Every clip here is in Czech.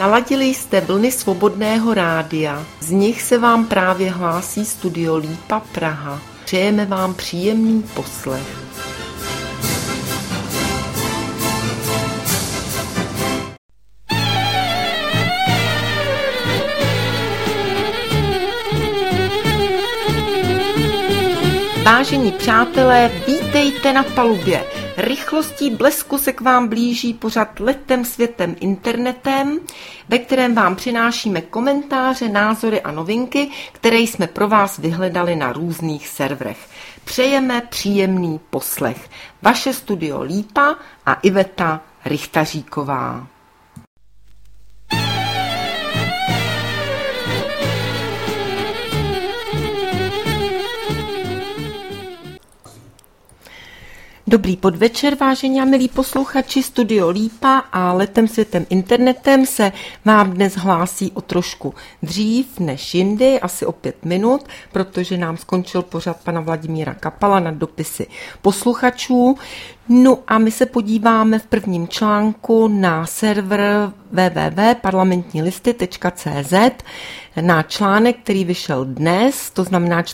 Naladili jste vlny Svobodného rádia, z nich se vám právě hlásí Studio Lípa Praha. Přejeme vám příjemný poslech. Vážení přátelé, vítejte na palubě. Rychlostí blesku se k vám blíží pořad Letem světem internetem, ve kterém vám přinášíme komentáře, názory a novinky, které jsme pro vás vyhledali na různých serverech. Přejeme příjemný poslech. Vaše Studio Lípa a Iveta Richtaříková. Dobrý podvečer, vážení a milí posluchači, Studio Lípa a Letem světem internetem se vám dnes hlásí o trošku dřív než jindy, asi o 5 minut, protože nám skončil pořad pana Vladimíra Kapala na dopisy posluchačů. No a my se podíváme v prvním článku na server www.parlamentnilisty.cz na článek, který vyšel dnes, to znamená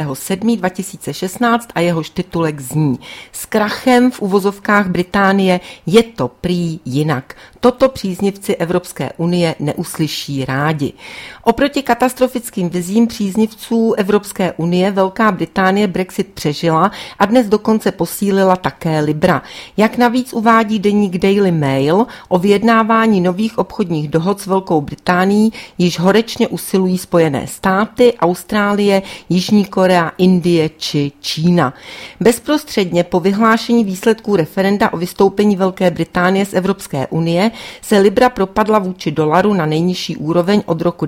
4.7.2016 a jehož titulek zní: S krachem v uvozovkách Británie je to prý jinak. Toto příznivci Evropské unie neuslyší rádi. Oproti katastrofickým vizím příznivců Evropské unie Velká Británie Brexit přežila a dnes dokonce posílila také Libra. Jak navíc uvádí deník Daily Mail, o vyjednávání nových obchodních dohod s Velkou Británií již horečně usilují Spojené státy, Austrálie, Jižní Korea, Indie či Čína. Bezprostředně po vyhlášení výsledků referenda o vystoupení Velké Británie z Evropské unie se Libra propadla vůči dolaru na nejnižší úroveň od roku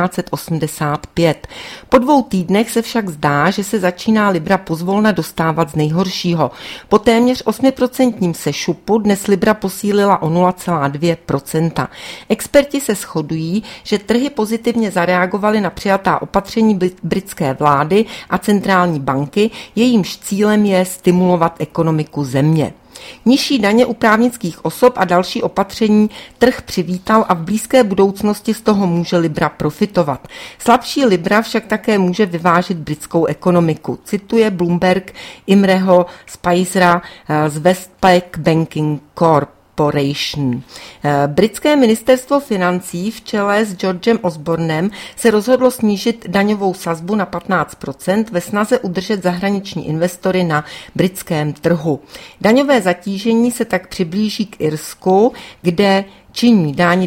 1985. Po 2 týdnech se však zdá, že se začíná Libra pozvolna dostávat z nejhoršího. Po téměř 8% sešupu dnes Libra posílila o 0,2%. Experti se shodují, že trhy pozitivně zareagovaly na přijatá opatření britské vlády a centrální banky, jejímž cílem je stimulovat ekonomiku země. Nižší daně u právnických osob a další opatření trh přivítal a v blízké budoucnosti z toho může Libra profitovat. Slabší Libra však také může vyvážit britskou ekonomiku. Cituje Bloomberg Imreho Spicera z Westpac Banking Corporation. Britské ministerstvo financí v čele s Georgem Osbornem se rozhodlo snížit daňovou sazbu na 15% ve snaze udržet zahraniční investory na britském trhu. Daňové zatížení se tak přiblíží k Irsku, kde činí daň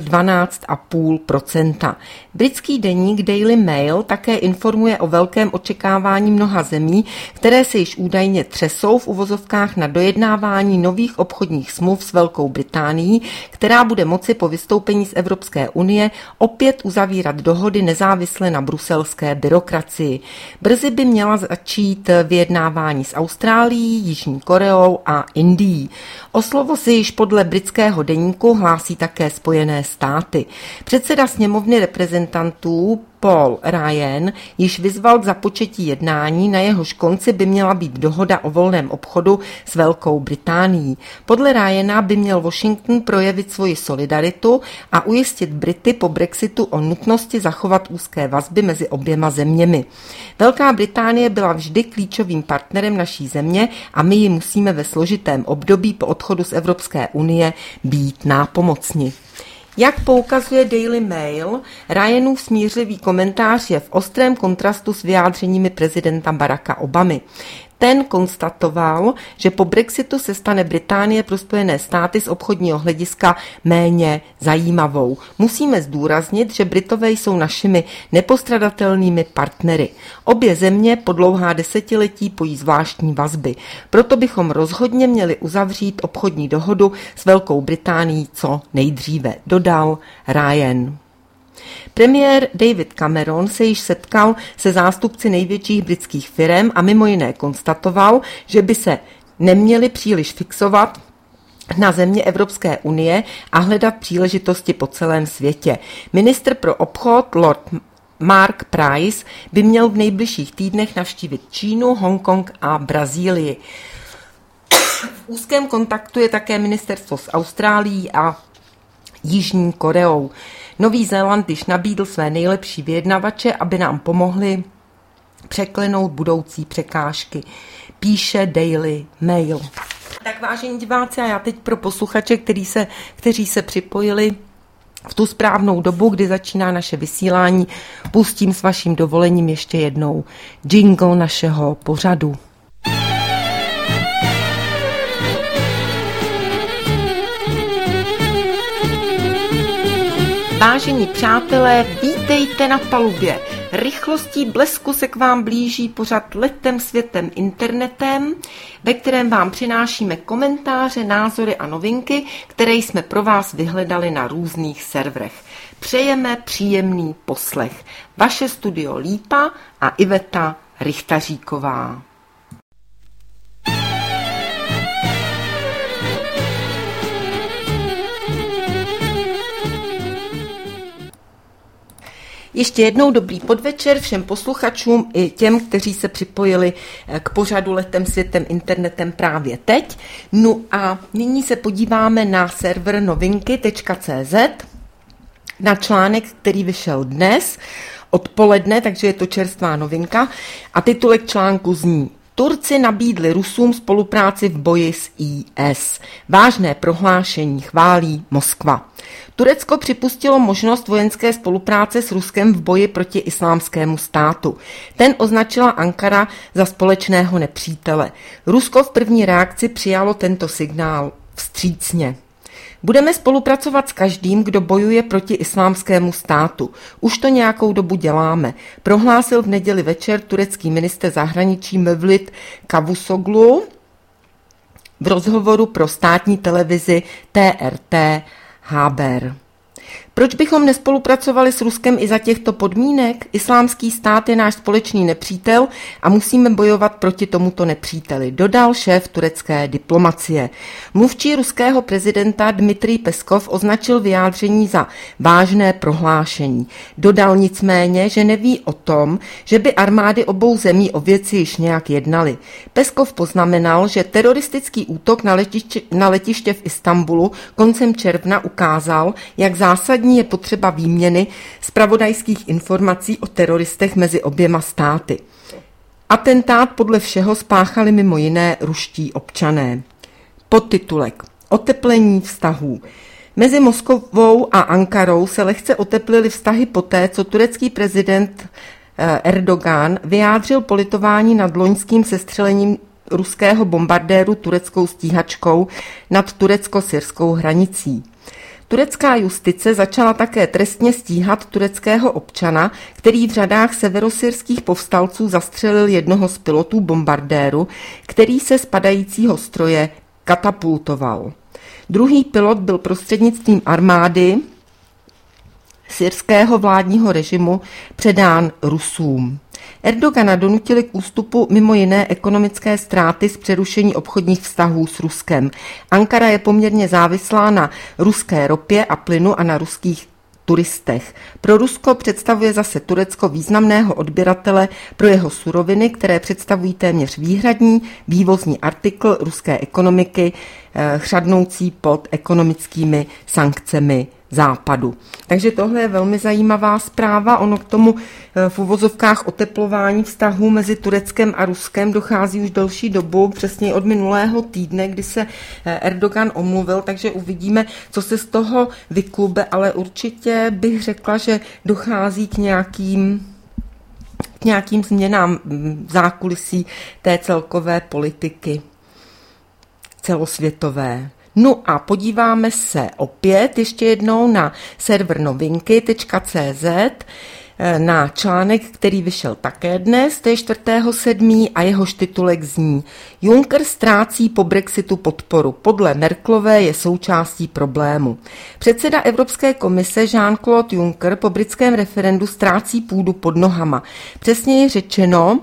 12,5%. Britský deník Daily Mail také informuje o velkém očekávání mnoha zemí, které se již údajně třesou v uvozovkách na dojednávání nových obchodních smluv s Velkou Británií, která bude moci po vystoupení z Evropské unie opět uzavírat dohody nezávisle na bruselské byrokracii. Brzy by měla začít vyjednávání s Austrálií, Jižní Koreou a Indií. O slovo se již podle britského deníku hlásí také Spojené státy. Předseda sněmovny reprezentantů Paul Ryan již vyzval k započetí jednání, na jehož konci by měla být dohoda o volném obchodu s Velkou Británií. Podle Ryana by měl Washington projevit svoji solidaritu a ujistit Brity po Brexitu o nutnosti zachovat úzké vazby mezi oběma zeměmi. Velká Británie byla vždy klíčovým partnerem naší země a my ji musíme ve složitém období po odchodu z Evropské unie být nápomocni. Jak poukazuje Daily Mail, Ryanův smířlivý komentář je v ostrém kontrastu s vyjádřeními prezidenta Baracka Obamy. Ten konstatoval, že po Brexitu se stane Británie pro Spojené státy z obchodního hlediska méně zajímavou. Musíme zdůraznit, že Britové jsou našimi nepostradatelnými partnery. Obě země po dlouhá desetiletí pojí zvláštní vazby. Proto bychom rozhodně měli uzavřít obchodní dohodu s Velkou Británií co nejdříve, dodal Ryan. Premiér David Cameron se již setkal se zástupci největších britských firem a mimo jiné konstatoval, že by se neměli příliš fixovat na země Evropské unie a hledat příležitosti po celém světě. Ministr pro obchod Lord Mark Price by měl v nejbližších týdnech navštívit Čínu, Hongkong a Brazílii. V úzkém kontaktu je také ministerstvo s Austrálií a Jižní Koreou. Nový Zéland již nabídl své nejlepší vyjednavače, aby nám pomohli překlenout budoucí překážky. Píše Daily Mail. Tak vážení diváci, a já teď pro posluchače, kteří se připojili v tu správnou dobu, kdy začíná naše vysílání, pustím s vaším dovolením ještě jednou jingle našeho pořadu. Vážení přátelé, vítejte na palubě. Rychlostí blesku se k vám blíží pořad Letem světem internetem, ve kterém vám přinášíme komentáře, názory a novinky, které jsme pro vás vyhledali na různých serverech. Přejeme příjemný poslech. Vaše studio Lípa a Iveta Richtaříková. Ještě jednou dobrý podvečer všem posluchačům i těm, kteří se připojili k pořadu Letem světem internetem právě teď. No a nyní se podíváme na server novinky.cz, na článek, který vyšel dnes odpoledne, takže je to čerstvá novinka a titulek článku zní: Turci nabídli Rusům spolupráci v boji s IS. Vážné prohlášení chválí Moskva. Turecko připustilo možnost vojenské spolupráce s Ruskem v boji proti islámskému státu. Ten označila Ankara za společného nepřítele. Rusko v první reakci přijalo tento signál vstřícně. Budeme spolupracovat s každým, kdo bojuje proti islámskému státu. Už to nějakou dobu děláme, prohlásil v neděli večer turecký ministr zahraničí Mevlut Cavusoglu v rozhovoru pro státní televizi TRT Haber. Proč bychom nespolupracovali s Ruskem i za těchto podmínek? Islámský stát je náš společný nepřítel a musíme bojovat proti tomuto nepříteli, dodal šéf turecké diplomacie. Mluvčí ruského prezidenta Dmitrij Peskov označil vyjádření za vážné prohlášení. Dodal nicméně, že neví o tom, že by armády obou zemí o věci již nějak jednaly. Peskov poznamenal, že teroristický útok na letiště v Istanbulu koncem června ukázal, jak zásadní je potřeba výměny zpravodajských informací o teroristech mezi oběma státy. Atentát podle všeho spáchali mimo jiné ruští občané. Podtitulek: Oteplení vztahů. Mezi Moskvou a Ankarou se lehce oteplily vztahy poté, co turecký prezident Erdogan vyjádřil politování nad loňským sestřelením ruského bombardéru tureckou stíhačkou nad turecko-syrskou hranicí. Turecká justice začala také trestně stíhat tureckého občana, který v řadách severosyrských povstalců zastřelil jednoho z pilotů bombardéru, který se z padajícího stroje katapultoval. Druhý pilot byl prostřednictvím armády syrského vládního režimu předán Rusům. Erdogana donutili k ústupu mimo jiné ekonomické ztráty z přerušení obchodních vztahů s Ruskem. Ankara je poměrně závislá na ruské ropě a plynu a na ruských turistech. Pro Rusko představuje zase Turecko významného odběratele pro jeho suroviny, které představují téměř výhradní vývozní artikl ruské ekonomiky, chřadnoucí pod ekonomickými sankcemi Západu. Takže tohle je velmi zajímavá zpráva. Ono k tomu v uvozovkách oteplování vztahů mezi Tureckem a Ruskem dochází už delší dobu, přesně od minulého týdne, kdy se Erdogan omluvil, takže uvidíme, co se z toho vyklube, ale určitě bych řekla, že dochází k nějakým změnám v zákulisí té celkové politiky celosvětové. No a podíváme se opět ještě jednou na server novinky.cz, na článek, který vyšel také dnes, to je 4.7. a jehož titulek zní: Juncker ztrácí po Brexitu podporu. Podle Merkelové je součástí problému. Předseda Evropské komise Jean-Claude Juncker po britském referendu ztrácí půdu pod nohama. Přesněji řečeno,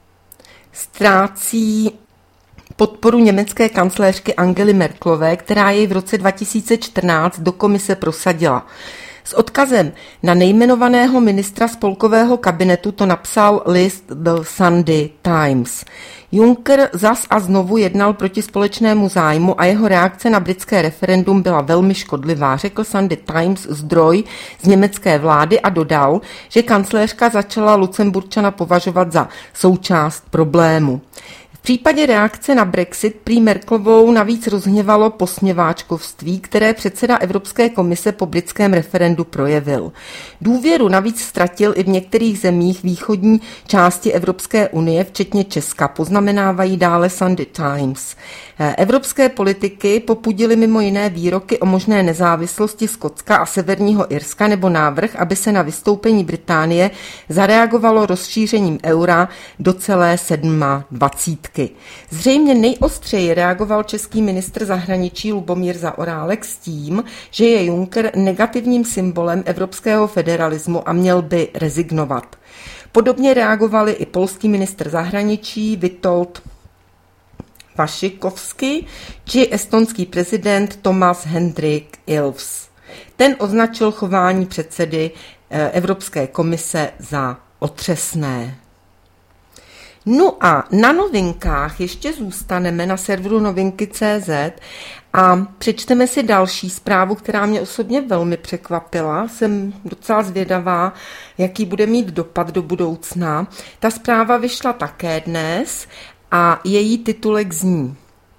ztrácí podporu německé kancléřky Angely Merkelové, která jej v roce 2014 do komise prosadila. S odkazem na nejmenovaného ministra spolkového kabinetu to napsal list The Sunday Times. Juncker zas a znovu jednal proti společnému zájmu a jeho reakce na britské referendum byla velmi škodlivá, řekl Sunday Times zdroj z německé vlády a dodal, že kancléřka začala Lucemburčana považovat za součást problému. V případě reakce na Brexit prý Merkelovou navíc rozhněvalo posměváčkovství, které předseda Evropské komise po britském referendu projevil. Důvěru navíc ztratil i v některých zemích východní části Evropské unie, včetně Česka, poznamenávají dále Sunday Times. Evropské politiky popudily mimo jiné výroky o možné nezávislosti Skotska a Severního Irska nebo návrh, aby se na vystoupení Británie zareagovalo rozšířením eura do celé 27. Zřejmě nejostřeji reagoval český ministr zahraničí Lubomír Zaorálek s tím, že je Juncker negativním symbolem evropského federalismu a měl by rezignovat. Podobně reagovali i polský ministr zahraničí Witold Waszczykowski či estonský prezident Thomas Hendrik Ilves. Ten označil chování předsedy Evropské komise za otřesné. No a na novinkách ještě zůstaneme na serveru novinky.cz a přečteme si další zprávu, která mě osobně velmi překvapila. Jsem docela zvědavá, jaký bude mít dopad do budoucna. Ta zpráva vyšla také dnes a její titulek zní: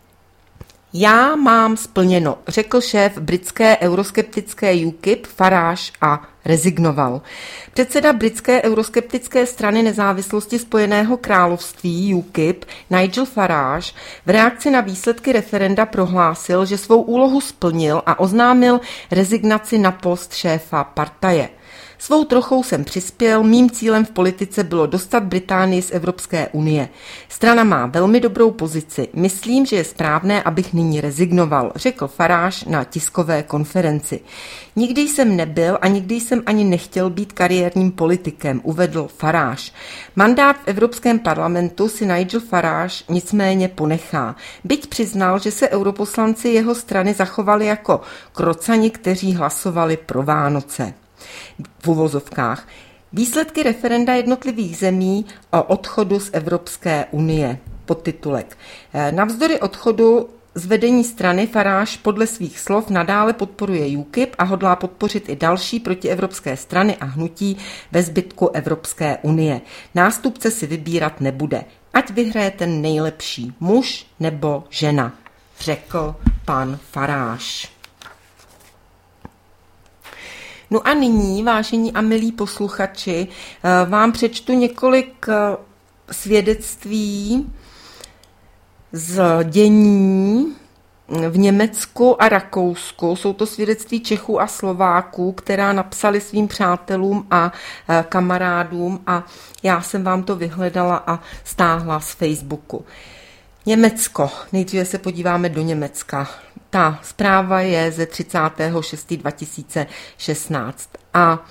Já mám splněno, řekl šéf britské euroskeptické UKIP Farage a rezignoval. Předseda britské euroskeptické strany nezávislosti Spojeného království UKIP Nigel Farage v reakci na výsledky referenda prohlásil, že svou úlohu splnil a oznámil rezignaci na post šéfa partaje. Svou trochou jsem přispěl, mým cílem v politice bylo dostat Británii z Evropské unie. Strana má velmi dobrou pozici. Myslím, že je správné, abych nyní rezignoval, řekl Farage na tiskové konferenci. Nikdy jsem nebyl a nikdy jsem ani nechtěl být kariérním politikem, uvedl Farage. Mandát v Evropském parlamentu si Nigel Farage nicméně ponechá. Byť přiznal, že se europoslanci jeho strany zachovali jako krocani, kteří hlasovali pro Vánoce. V uvozovkách. Výsledky referenda jednotlivých zemí o odchodu z Evropské unie. Podtitulek. Navzdory odchodu z vedení strany Farage podle svých slov nadále podporuje UKIP a hodlá podpořit i další protievropské strany a hnutí ve zbytku Evropské unie. Nástupce si vybírat nebude. Ať vyhraje ten nejlepší muž nebo žena, řekl pan Farage. No a nyní, vážení a milí posluchači, vám přečtu několik svědectví z dění v Německu a Rakousku. Jsou to svědectví Čechů a Slováků, která napsali svým přátelům a kamarádům a já jsem vám to vyhledala a stáhla z Facebooku. Německo. Nejdříve se podíváme do Německa. Ta zpráva je ze 30.6.2016 a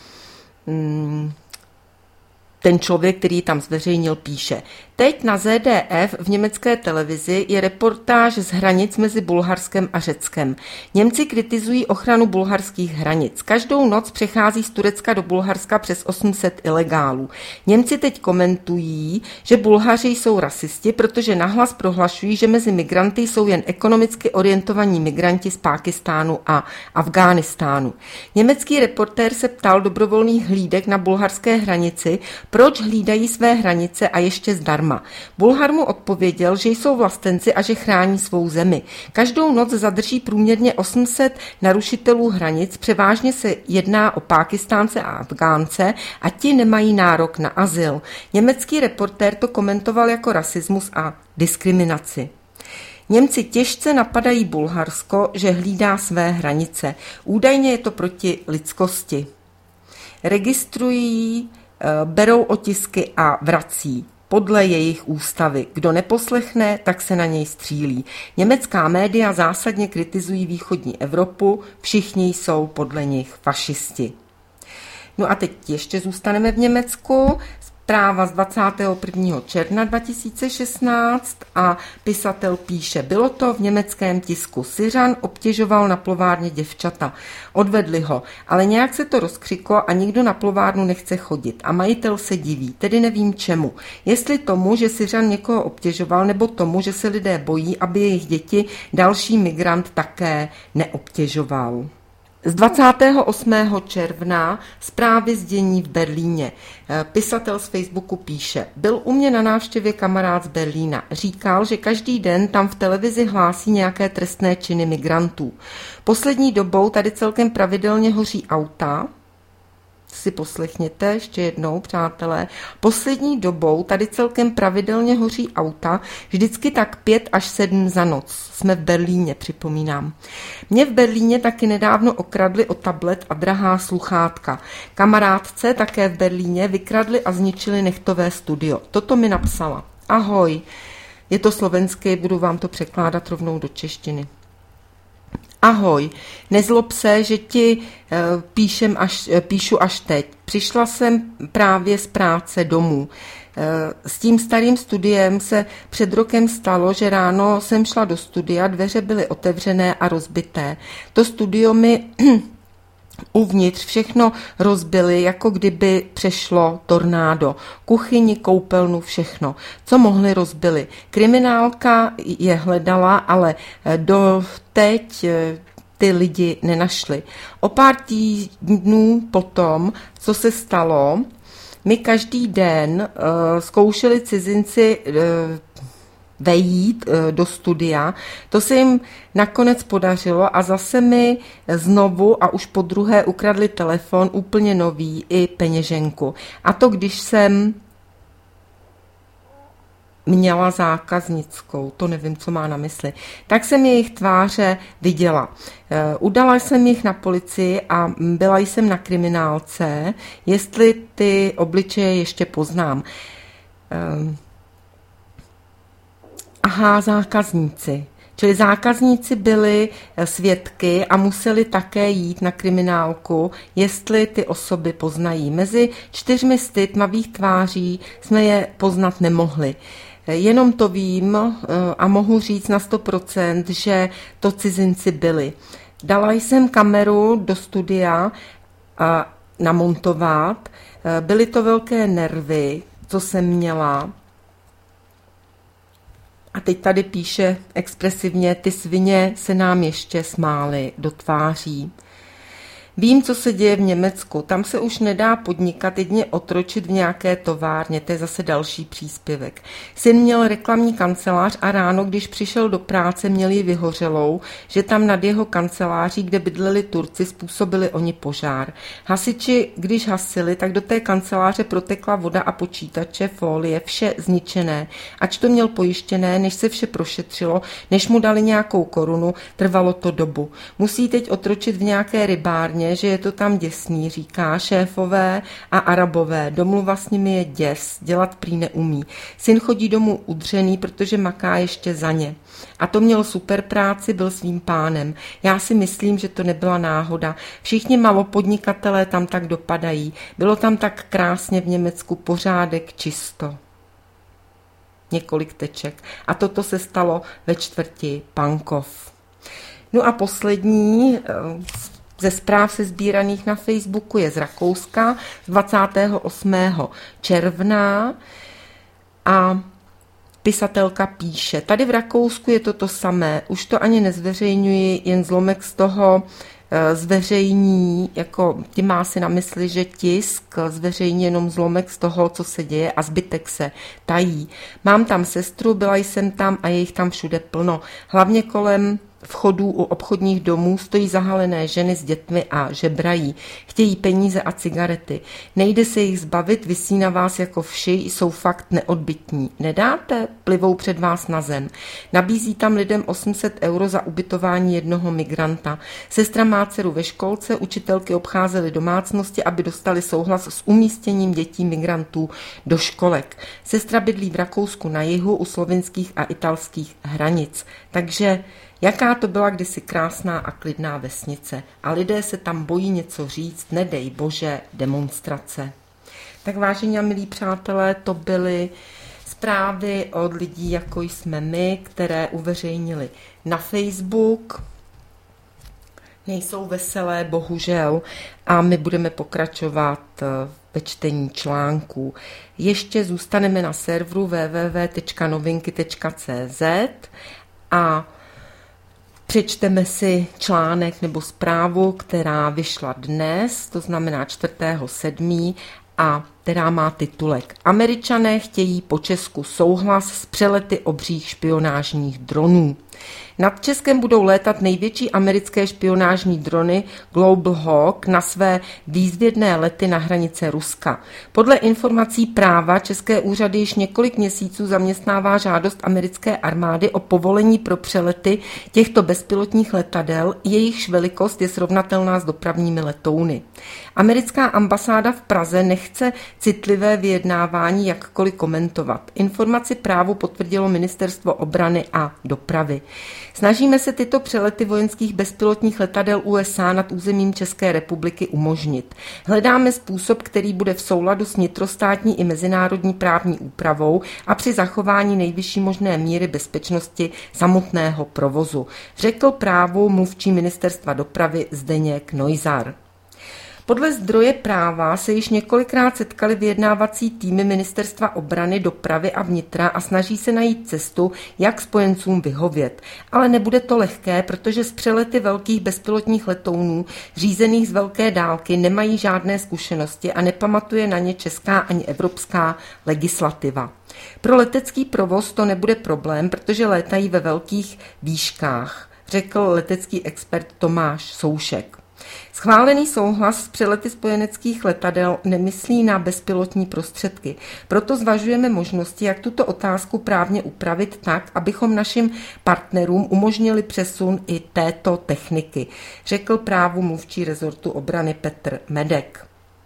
ten člověk, který ji tam zveřejnil, píše: Teď na ZDF v německé televizi je reportáž z hranic mezi Bulharskem a Řeckem. Němci kritizují ochranu bulharských hranic. Každou noc přechází z Turecka do Bulharska přes 800 ilegálů. Němci teď komentují, že Bulhaři jsou rasisti, protože nahlas prohlašují, že mezi migranty jsou jen ekonomicky orientovaní migranti z Pákistánu a Afghánistánu. Německý reportér se ptal dobrovolných hlídek na bulharské hranici, proč hlídají své hranice a ještě zdarma. Bulhar mu odpověděl, že jsou vlastenci a že chrání svou zemi. Každou noc zadrží průměrně 800 narušitelů hranic, převážně se jedná o Pákistánce a Afgánce a ti nemají nárok na azyl. Německý reportér to komentoval jako rasismus a diskriminaci. Němci těžce napadají Bulharsko, že hlídá své hranice. Údajně je to proti lidskosti. Registrují, berou otisky a vrací podle jejich ústavy. Kdo neposlechne, tak se na něj střílí. Německá média zásadně kritizují východní Evropu, všichni jsou podle nich fašisti. No a teď ještě zůstaneme v Německu. zpráva z 21. června 2016 a pisatel píše, bylo to v německém tisku. Syřan obtěžoval na plovárně děvčata. Odvedli ho, ale nějak se to rozkřiklo a nikdo na plovárnu nechce chodit. A majitel se diví, tedy nevím čemu. Jestli tomu, že Syřan někoho obtěžoval, nebo tomu, že se lidé bojí, aby jejich děti další migrant také neobtěžoval. Z 28. června zprávy z dění v Berlíně. Pisatel z Facebooku píše, byl u mě na návštěvě kamarád z Berlína. Říkal, že každý den tam v televizi hlásí nějaké trestné činy migrantů. Poslední dobou tady celkem pravidelně hoří auta. Si poslechněte ještě jednou, přátelé. Poslední dobou tady celkem pravidelně hoří auta, vždycky tak 5 až 7 za noc. Jsme v Berlíně, připomínám. Mě v Berlíně taky nedávno okradli o tablet a drahá sluchátka. Kamarádce také v Berlíně vykradli a zničili nechtové studio. Toto mi napsala. Ahoj, je to slovenské, budu vám to překládat rovnou do češtiny. Ahoj, nezlob se, že ti píšu až teď. Přišla jsem právě z práce domů. S tím starým studiem se před rokem stalo, že ráno jsem šla do studia, dveře byly otevřené a rozbité. To studio mi uvnitř všechno rozbili, jako kdyby přešlo tornádo. Kuchyni, koupelnu, všechno. Co mohli, rozbili. Kriminálka je hledala, ale doteď ty lidi nenašli. O pár týdnů potom, co se stalo, my každý den zkoušeli cizinci vejít do studia. To se jim nakonec podařilo a zase mi znovu a už po druhé ukradli telefon, úplně nový, i peněženku. A to když jsem měla zákaznickou, to nevím, co má na mysli. Tak jsem jejich tváře viděla. Udala jsem jich na policii a byla jsem na kriminálce, jestli ty obličeje ještě poznám. Aha, zákazníci. Čili zákazníci byli svědky a museli také jít na kriminálku, jestli ty osoby poznají. Mezi 400 tmavých tváří jsme je poznat nemohli. Jenom to vím a mohu říct na 100%, že to cizinci byli. Dala jsem kameru do studia namontovat. Byly to velké nervy, co jsem měla. A teď tady píše expresivně, ty svině se nám ještě smály do tváří. Vím, co se děje v Německu. Tam se už nedá podnikat, jedině otročit v nějaké továrně. To je zase další příspěvek. Syn měl reklamní kancelář a ráno, když přišel do práce, měl ji vyhořelou, že tam nad jeho kanceláří, kde bydleli Turci, způsobili oni požár. Hasiči, když hasili, tak do té kanceláře protekla voda a počítače, folie, vše zničené. Ač to měl pojištěné, než se vše prošetřilo, než mu dali nějakou korunu, trvalo to dobu. Musí teď otročit v nějaké rybárně, že je to tam děsný, říká šéfové a Arabové. Domluva s nimi je děs, dělat prý neumí. Syn chodí domů udřený, protože maká ještě za ně. A to měl super práci, byl svým pánem. Já si myslím, že to nebyla náhoda. Všichni malopodnikatelé tam tak dopadají. Bylo tam tak krásně v Německu, pořádek, čisto. Několik teček. A toto se stalo ve čtvrti Pankov. No a poslední ze zpráv se sbíraných na Facebooku je z Rakouska z 28. června a pisatelka píše, tady v Rakousku je to samé, už to ani nezveřejňuji, jen zlomek z toho zveřejní, jako tím má si na mysli, že tisk zveřejní jenom zlomek z toho, co se děje a zbytek se tají. Mám tam sestru, byla jsem tam a je jich tam všude plno. Hlavně kolem vchodů u obchodních domů stojí zahalené ženy s dětmi a žebrají. Chtějí peníze a cigarety. Nejde se jich zbavit, visí na vás jako vši, jsou fakt neodbytní. Nedáte? Plivou před vás na zem. Nabízí tam lidem 800 € za ubytování jednoho migranta. Sestra má dceru ve školce, učitelky obcházely domácnosti, aby dostali souhlas s umístěním dětí migrantů do školek. Sestra bydlí v Rakousku na jihu u slovinských a italských hranic. Takže jaká to byla kdysi krásná a klidná vesnice a lidé se tam bojí něco říct, nedej bože, demonstrace. Tak vážení a milí přátelé, to byly zprávy od lidí, jako jsme my, které uveřejnili na Facebook. Nejsou veselé, bohužel, a my budeme pokračovat ve čtení článků. Ještě zůstaneme na serveru www.novinky.cz a přečteme si článek nebo zprávu, která vyšla dnes, to znamená 4.7. a která má titulek Američané chtějí po Česku souhlas s přelety obřích špionážních dronů. Nad Českem budou létat největší americké špionážní drony Global Hawk na své výzvědné lety na hranice Ruska. Podle informací Práva české úřady již několik měsíců zaměstnává žádost americké armády o povolení pro přelety těchto bezpilotních letadel, jejichž velikost je srovnatelná s dopravními letouny. Americká ambasáda v Praze nechce citlivé vyjednávání jakkoliv komentovat. Informaci Právu potvrdilo Ministerstvo obrany a dopravy. Snažíme se tyto přelety vojenských bezpilotních letadel USA nad územím České republiky umožnit. Hledáme způsob, který bude v souladu s vnitrostátní i mezinárodní právní úpravou a při zachování nejvyšší možné míry bezpečnosti samotného provozu, řekl Právu mluvčí Ministerstva dopravy Zdeněk Neuser. Podle zdroje Práva se již několikrát setkali vyjednávací týmy Ministerstva obrany, dopravy a vnitra a snaží se najít cestu, jak spojencům vyhovět. Ale nebude to lehké, protože s přelety velkých bezpilotních letounů řízených z velké dálky nemají žádné zkušenosti a nepamatuje na ně česká ani evropská legislativa. Pro letecký provoz to nebude problém, protože létají ve velkých výškách, řekl letecký expert Tomáš Soušek. Schválený souhlas s přelety spojeneckých letadel nemyslí na bezpilotní prostředky. Proto zvažujeme možnosti, jak tuto otázku právně upravit tak, abychom našim partnerům umožnili přesun i této techniky, řekl Právu mluvčí rezortu obrany Petr Medek.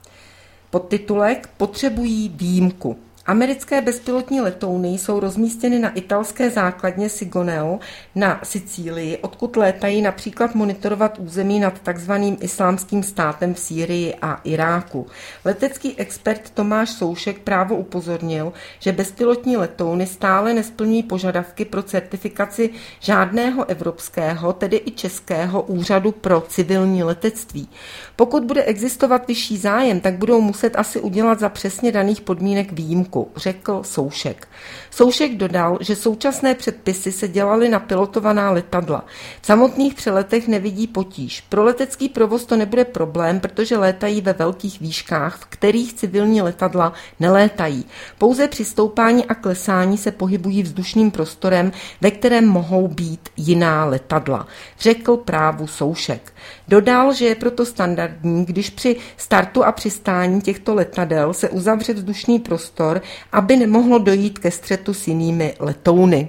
Podtitulek Potřebují výjimku. Americké bezpilotní letouny jsou rozmístěny na italské základně Sigoneo na Sicílii, odkud létají například monitorovat území nad takzvaným Islámským státem v Sýrii a Iráku. Letecký expert Tomáš Soušek Právo upozornil, že bezpilotní letouny stále nesplňují požadavky pro certifikaci žádného evropského, tedy i českého úřadu pro civilní letectví. Pokud bude existovat vyšší zájem, tak budou muset asi udělat za přesně daných podmínek výjimku, řekl Soušek. Soušek dodal, že současné předpisy se dělaly na pilotovaná letadla. V samotných přeletech nevidí potíž. Pro letecký provoz to nebude problém, protože létají ve velkých výškách, v kterých civilní letadla nelétají. Pouze při stoupání a klesání se pohybují vzdušným prostorem, ve kterém mohou být jiná letadla, řekl Právu Soušek. Dodal, že je proto standardní, když při startu a přistání těchto letadel se uzavře vzdušný prostor, aby nemohlo dojít ke střetu s jinými letouny.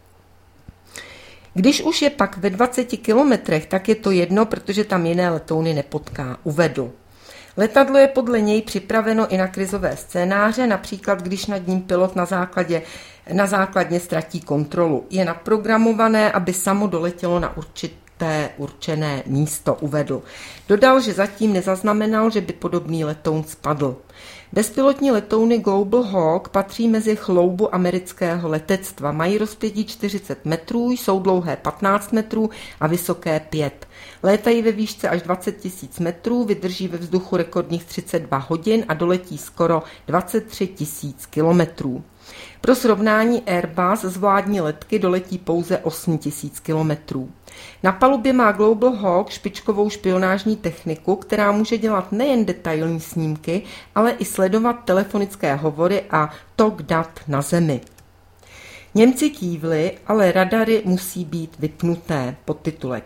Když už je pak ve 20 kilometrech, tak je to jedno, protože tam jiné letouny nepotká, uvedl. Letadlo je podle něj připraveno i na krizové scénáře, například když nad ním pilot na základně ztratí kontrolu. Je naprogramované, aby samo doletělo na určené místo, uvedl. Dodal, že zatím nezaznamenal, že by podobný letoun spadl. Bezpilotní letouny Global Hawk patří mezi chloubu amerického letectva. Mají rozpětí 40 metrů, jsou dlouhé 15 metrů a vysoké 5. Létají ve výšce až 20 000 metrů, vydrží ve vzduchu rekordních 32 hodin a doletí skoro 23 000 kilometrů. Pro srovnání Airbus z vládní letky doletí pouze 8 000 kilometrů. Na palubě má Global Hawk špičkovou špionážní techniku, která může dělat nejen detailní snímky, ale i sledovat telefonické hovory a tok dat na zemi. Němci kývli, ale radary musí být vypnuté, podtitulek.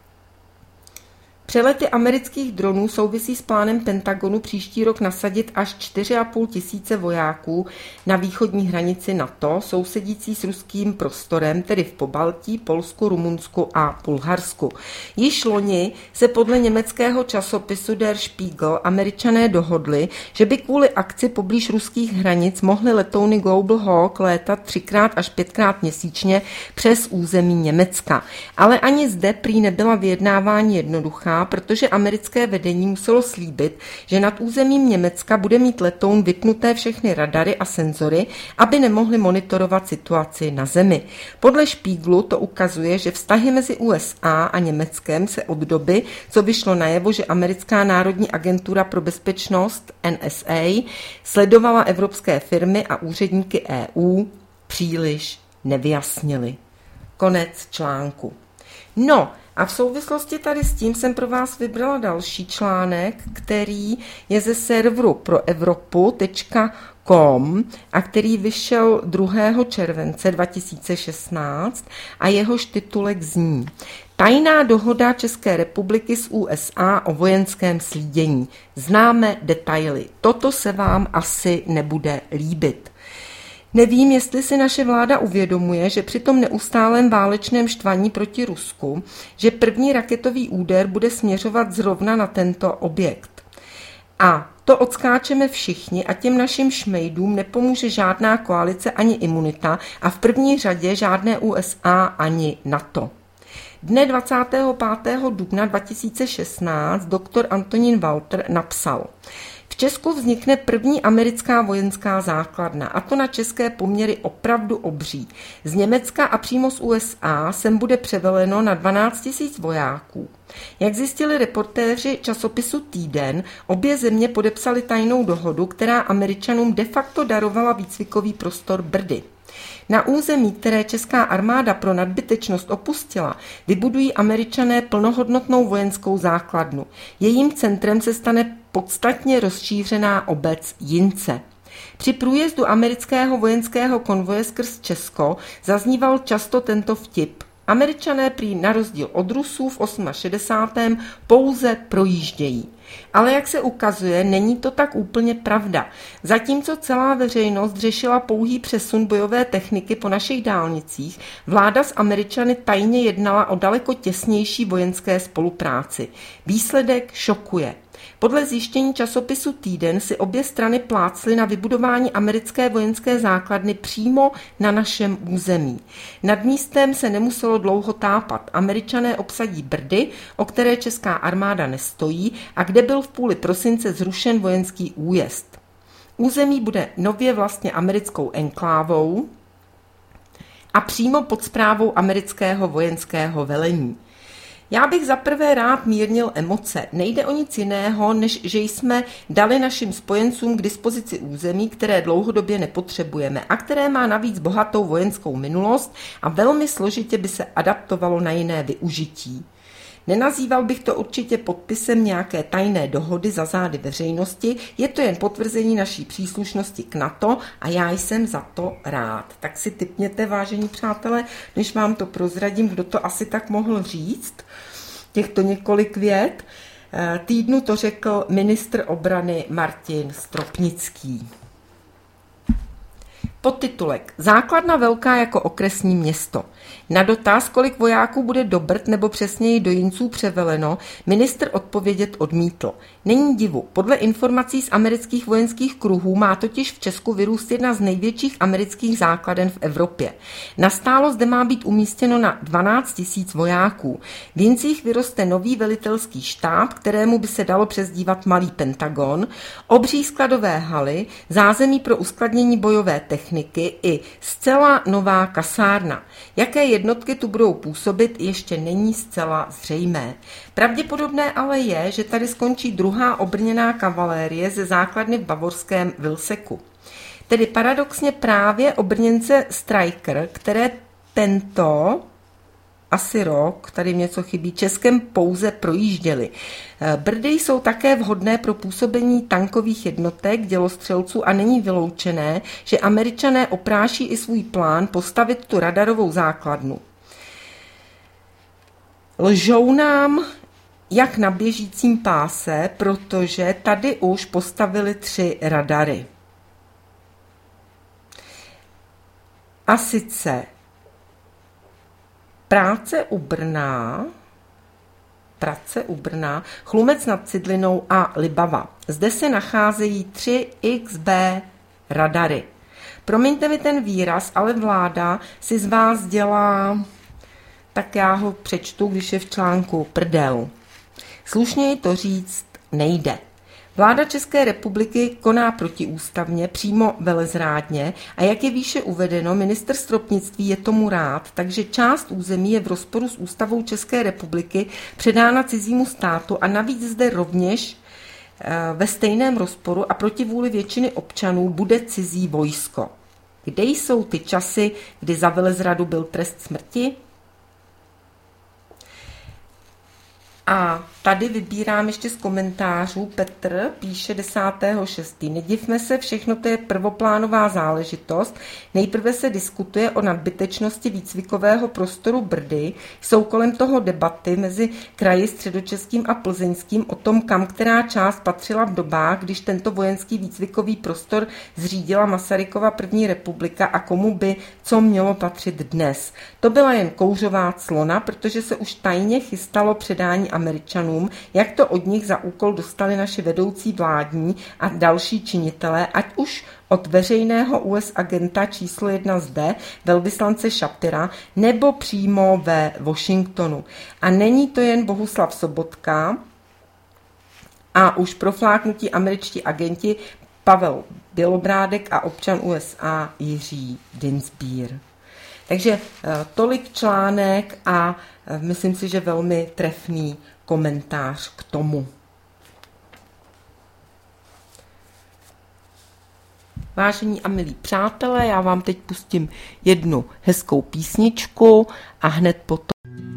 Přelety amerických dronů souvisí s plánem Pentagonu příští rok nasadit až 4,5 tisíce vojáků na východní hranici NATO, sousedící s ruským prostorem, tedy v Pobaltí, Polsku, Rumunsku a Bulharsku. Již loni se podle německého časopisu Der Spiegel Američané dohodli, že by kvůli akci poblíž ruských hranic mohly letouny Global Hawk létat 3x až 5x měsíčně přes území Německa. Ale ani zde prý nebyla vyjednávání jednoduchá, USA, protože americké vedení muselo slíbit, že nad územím Německa bude mít letoun vypnuté všechny radary a senzory, aby nemohli monitorovat situaci na zemi. Podle Spiegelu to ukazuje, že vztahy mezi USA a Německem se od doby, co vyšlo najevo, že americká národní agentura pro bezpečnost NSA sledovala evropské firmy a úředníky EU, příliš nevyjasnili. Konec článku. No a v souvislosti tady s tím jsem pro vás vybrala další článek, který je ze serveru proevropu.com a který vyšel 2. července 2016 a jehož titulek zní Tajná dohoda České republiky s USA o vojenském slídění. Známe detaily. Toto se vám asi nebude líbit. Nevím, jestli si naše vláda uvědomuje, že při tom neustálém válečném štvaní proti Rusku, že první raketový úder bude směřovat zrovna na tento objekt. A to odskáčeme všichni a těm našim šmejdům nepomůže žádná koalice ani imunita a v první řadě žádné USA ani NATO. Dne 25. dubna 2016 doktor Antonín Walter napsal: V Česku vznikne první americká vojenská základna, a to na české poměry opravdu obří. Z Německa a přímo z USA sem bude převeleno na 12 000 vojáků. Jak zjistili reportéři časopisu Týden, obě země podepsaly tajnou dohodu, která Američanům de facto darovala výcvikový prostor Brdy. Na území, které česká armáda pro nadbytečnost opustila, vybudují Američané plnohodnotnou vojenskou základnu. Jejím centrem se stane podstatně rozšířená obec Jince. Při průjezdu amerického vojenského konvoje skrz Česko zazníval často tento vtip. Američané prý na rozdíl od Rusů v 68. pouze projíždějí. Ale jak se ukazuje, není to tak úplně pravda. Zatímco celá veřejnost řešila pouhý přesun bojové techniky po našich dálnicích, vláda s Američany tajně jednala o daleko těsnější vojenské spolupráci. Výsledek šokuje. Podle zjištění časopisu Týden si obě strany plácly na vybudování americké vojenské základny přímo na našem území. Nad místem se nemuselo dlouho tápat. Američané obsadí Brdy, o které česká armáda nestojí a kde byl v půli prosince zrušen vojenský újezd. Území bude nově vlastně americkou enklávou a přímo pod správou amerického vojenského velení. Já bych zaprvé rád mírnil emoce. Nejde o nic jiného, než že jsme dali našim spojencům k dispozici území, které dlouhodobě nepotřebujeme a které má navíc bohatou vojenskou minulost a velmi složitě by se adaptovalo na jiné využití. Nenazýval bych to určitě podpisem nějaké tajné dohody za zády veřejnosti, je to jen potvrzení naší příslušnosti k NATO a já jsem za to rád. Tak si tipněte, vážení přátelé, než vám to prozradím, kdo to asi tak mohl říct, těchto několik vět. Týdnu to řekl ministr obrany Martin Stropnický. Podtitulek Základna velká jako okresní město. Na dotaz, kolik vojáků bude do Brd nebo přesněji do Jinců převeleno, ministr odpovědět odmítl. Není divu, podle informací z amerických vojenských kruhů má totiž v Česku vyrůst jedna z největších amerických základen v Evropě. Nastálo zde má být umístěno na 12 000 vojáků. V Jincích vyroste nový velitelský štáb, kterému by se dalo přezdívat Malý Pentagon, obří skladové haly, zázemí pro uskladnění bojové techniky i zcela nová kasárna. Jaké jednotky tu budou působit, ještě není zcela zřejmé. Pravděpodobné ale je, že tady skončí druhá obrněná kavalérie ze základny v bavorském Vilseku. Tedy paradoxně právě obrněnce Stryker, které tento asi rok, tady něco chybí, Českem pouze projížděli. Brdy jsou také vhodné pro působení tankových jednotek, dělostřelců a není vyloučené, že Američané opráší i svůj plán postavit tu radarovou základnu. Lžou nám jak na běžícím páse, protože tady už postavili 3 radary. A sice Prace u Brna, Chlumec nad Cidlinou a Libava. Zde se nacházejí 3 XB radary. Promiňte mi ten výraz, ale vláda si z vás dělá, tak já ho přečtu, když je v článku, prdel. Slušněji to říct nejde. Vláda České republiky koná protiústavně, přímo velezrádně a jak je výše uvedeno, ministr Stropnictví je tomu rád, takže část území je v rozporu s ústavou České republiky předána cizímu státu a navíc zde rovněž ve stejném rozporu a proti vůli většiny občanů bude cizí vojsko. Kde jsou ty časy, kdy za velezradu byl trest smrti? A tady vybírám ještě z komentářů. Petr píše 10.6. Nedivme se, všechno to je prvoplánová záležitost. Nejprve se diskutuje o nadbytečnosti výcvikového prostoru Brdy. Jsou kolem toho debaty mezi kraji Středočeským a Plzeňským o tom, kam která část patřila v dobách, když tento vojenský výcvikový prostor zřídila Masarykova první republika a komu by co mělo patřit dnes. To byla jen kouřová clona, protože se už tajně chystalo předání Američanům, jak to od nich za úkol dostali naši vedoucí vládní a další činitelé, ať už od veřejného US agenta číslo 1 zde, velvyslance Shapira, nebo přímo ve Washingtonu. A není to jen Bohuslav Sobotka a už profláknutí američtí agenti Pavel Bělobrádek a občan USA Jiří Dinsbier. Takže tolik článek a myslím si, že velmi trefný komentář k tomu. Vážení a milí přátelé, já vám teď pustím jednu hezkou písničku a hned potom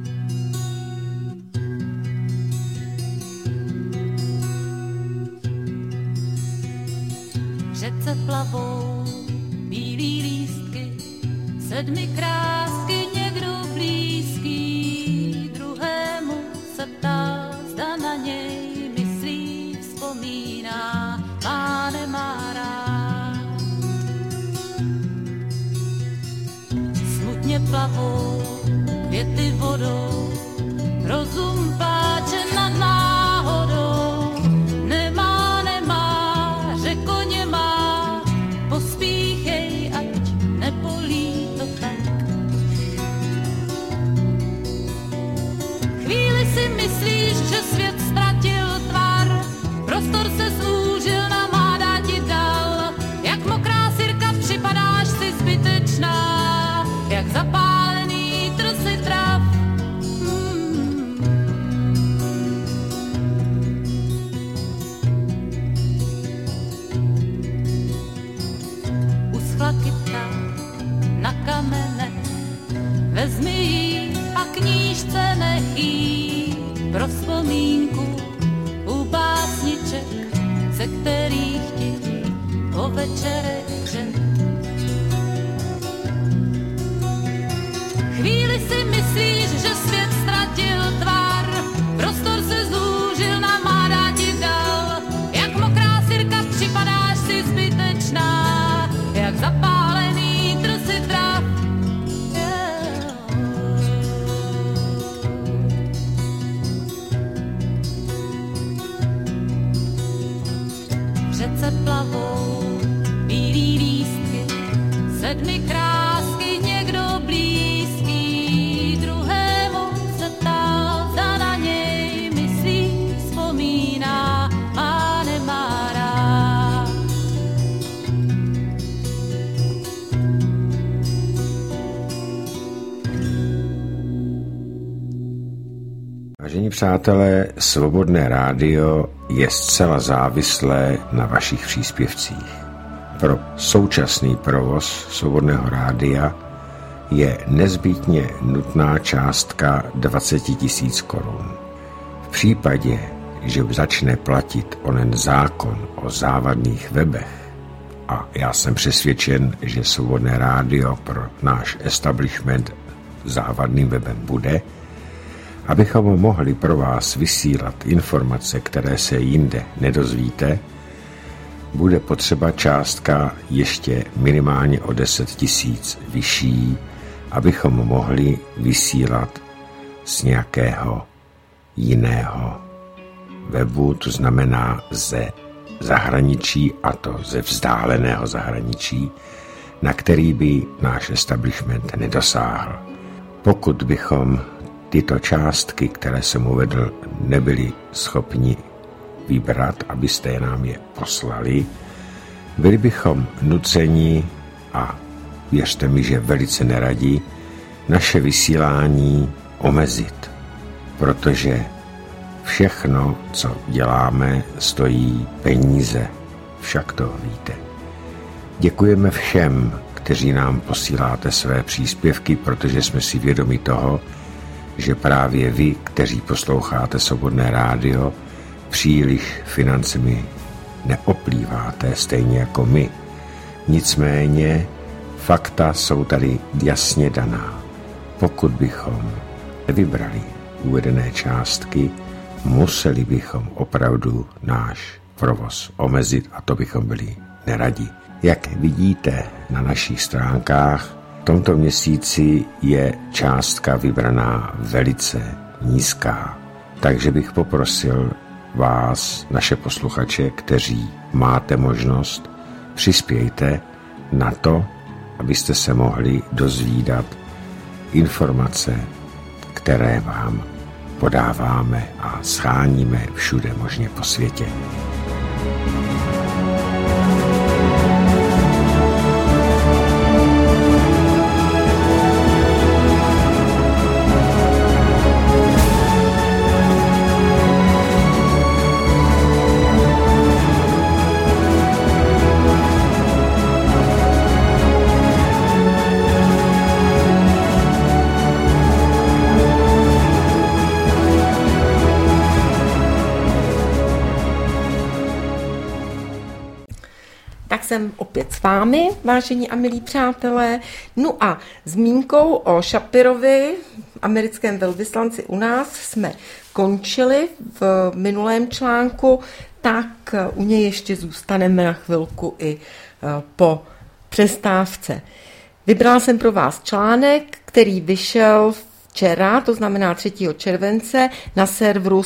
řece plavou bílý lístky, 7 krásky, někdo blízký, druhému se ptá, zda na něj myslí, vzpomíná, má nemá rád. Smutně plavou květy vodou, rozum pláče nad náhodou, nemá, řeko nemá, pospíchej, ať nepolí to tak. Chvíli si myslíš, že svět ztratil tvar, prostor se zúžil, namádá ti dal, jak mokrá sirka připadáš si zbytečná, jak zapálený trsy trav. Uschla kytka na kamene, vezmi ji a knížce nechý pro vzpomínku u básniček, ze kterých ti po večerech řek. Chvíli si myslíš, že svět ztratil tvar, prostor se zúžil, namádá ti dal, jak mokrá sirka připadáš si zbytečná, jak zapálený trsy trav. V řece plavou bílý lístky, 7 krásky, někdo blízký, druhému se ptá, zda na něj myslí, vzpomíná, má nemá rád. Vážení přátelé, Svobodné rádio je zcela závislé na vašich příspěvcích. Pro současný provoz Svobodného rádia je nezbytně nutná částka 20 000 korun. V případě, že začne platit onen zákon o závadných webech, a já jsem přesvědčen, že Svobodné rádio pro náš establishment závadným webem bude, abychom mohli pro vás vysílat informace, které se jinde nedozvíte, bude potřeba částka ještě minimálně o 10 000 vyšší, abychom mohli vysílat z nějakého jiného webu, to znamená ze zahraničí, a to ze vzdáleného zahraničí, na který by náš establishment nedosáhl. Pokud bychom tyto částky, které jsem uvedl, nebyli schopni vybrat, abyste nám je poslali, byli bychom nuceni, a věřte mi, že velice neradi, naše vysílání omezit, protože všechno, co děláme, stojí peníze. Však to víte. Děkujeme všem, kteří nám posíláte své příspěvky, protože jsme si vědomi toho, že právě vy, kteří posloucháte Svobodné rádio, příliš financemi neoplýváte, stejně jako my. Nicméně fakta jsou tady jasně daná. Pokud bychom nevybrali uvedené částky, museli bychom opravdu náš provoz omezit a to bychom byli neradi. Jak vidíte na našich stránkách, v tomto měsíci je částka vybraná velice nízká. Takže bych poprosil vás, naše posluchače, kteří máte možnost, přispějte na to, abyste se mohli dozvídat informace, které vám podáváme a scháníme všude možně po světě. Jsem opět s vámi, vážení a milí přátelé. No a zmínkou o Shapirovi, americkém velvyslanci u nás, jsme končili v minulém článku, tak u něj ještě zůstaneme na chvilku i po přestávce. Vybrala jsem pro vás článek, který vyšel včera, to znamená 3. července, na serveru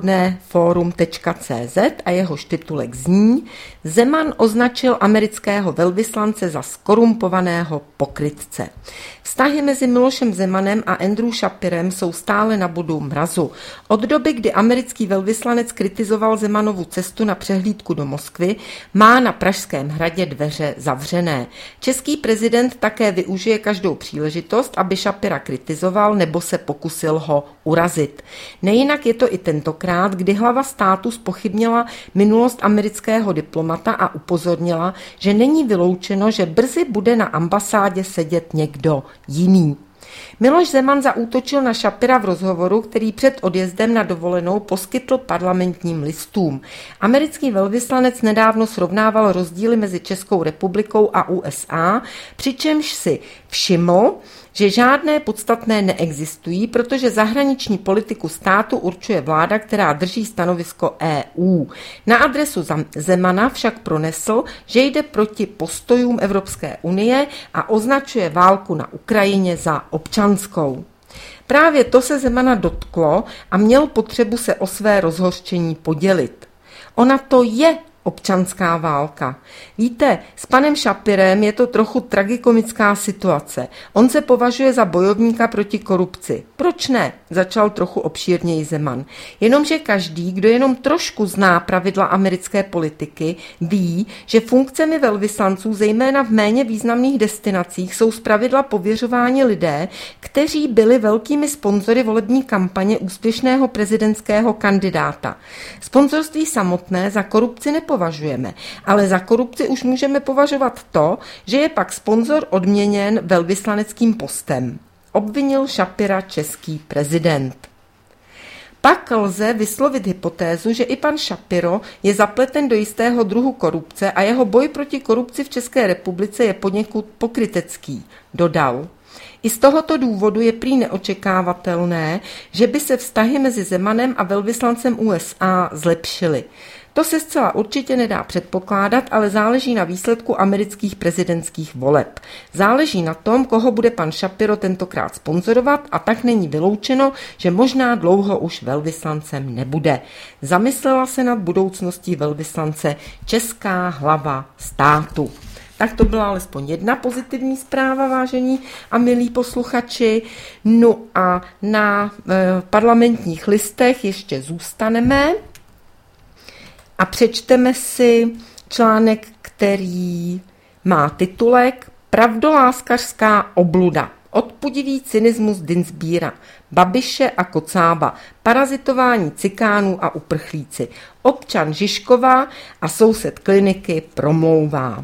svobodnéforum.cz a jehož titulek zní: Zeman označil amerického velvyslance za skorumpovaného pokrytce. Vztahy mezi Milošem Zemanem a Andrew Shapirem jsou stále na bodu mrazu. Od doby, kdy americký velvyslanec kritizoval Zemanovu cestu na přehlídku do Moskvy, má na Pražském hradě dveře zavřené. Český prezident také využije každou příležitost, aby Shapira kritizoval nebo se pokusil ho urazit. Nejinak je to i tentokrát, kdy hlava státu zpochybnila minulost amerického diplomata a upozornila, že není vyloučeno, že brzy bude na ambasádě sedět někdo jiný. Miloš Zeman zaútočil na Shapira v rozhovoru, který před odjezdem na dovolenou poskytl parlamentním listům. Americký velvyslanec nedávno srovnával rozdíly mezi Českou republikou a USA, přičemž si všiml, že žádné podstatné neexistují, protože zahraniční politiku státu určuje vláda, která drží stanovisko EU. Na adresu Zemana však pronesl, že jde proti postojům Evropské unie a označuje válku na Ukrajině za občanskou. Právě to se Zemana dotklo a měl potřebu se o své rozhořčení podělit. Ona to je občanská válka. Víte, s panem Shapirem je to trochu tragikomická situace. On se považuje za bojovníka proti korupci. Proč ne? Začal trochu obšírněji Zeman. Jenomže každý, kdo jenom trošku zná pravidla americké politiky, ví, že funkcemi velvyslanců, zejména v méně významných destinacích, jsou zpravidla pověřováni lidé, kteří byli velkými sponzory volební kampaně úspěšného prezidentského kandidáta. Sponzorství samotné za korupci nepovažujeme, ale za korupci už můžeme považovat to, že je pak sponzor odměněn velvyslaneckým postem. Obvinil Shapira český prezident. Pak lze vyslovit hypotézu, že i pan Shapiro je zapleten do jistého druhu korupce a jeho boj proti korupci v České republice je poněkud pokrytecký, dodal. I z tohoto důvodu je prý neočekávatelné, že by se vztahy mezi Zemanem a velvyslancem USA zlepšily. To se zcela určitě nedá předpokládat, ale záleží na výsledku amerických prezidentských voleb. Záleží na tom, koho bude pan Shapiro tentokrát sponzorovat, a tak není vyloučeno, že možná dlouho už velvyslancem nebude. Zamyslela se nad budoucností velvyslance česká hlava státu. Tak to byla alespoň jedna pozitivní zpráva, vážení a milí posluchači. No a na Parlamentních listech ještě zůstaneme a přečteme si článek, který má titulek Pravdoláskařská obluda. Odpudivý cynismus Dienstbiera, Babiše a Kocába, parazitování cikánů a uprchlíci. Občan Žižkova a soused kliniky promlouvá.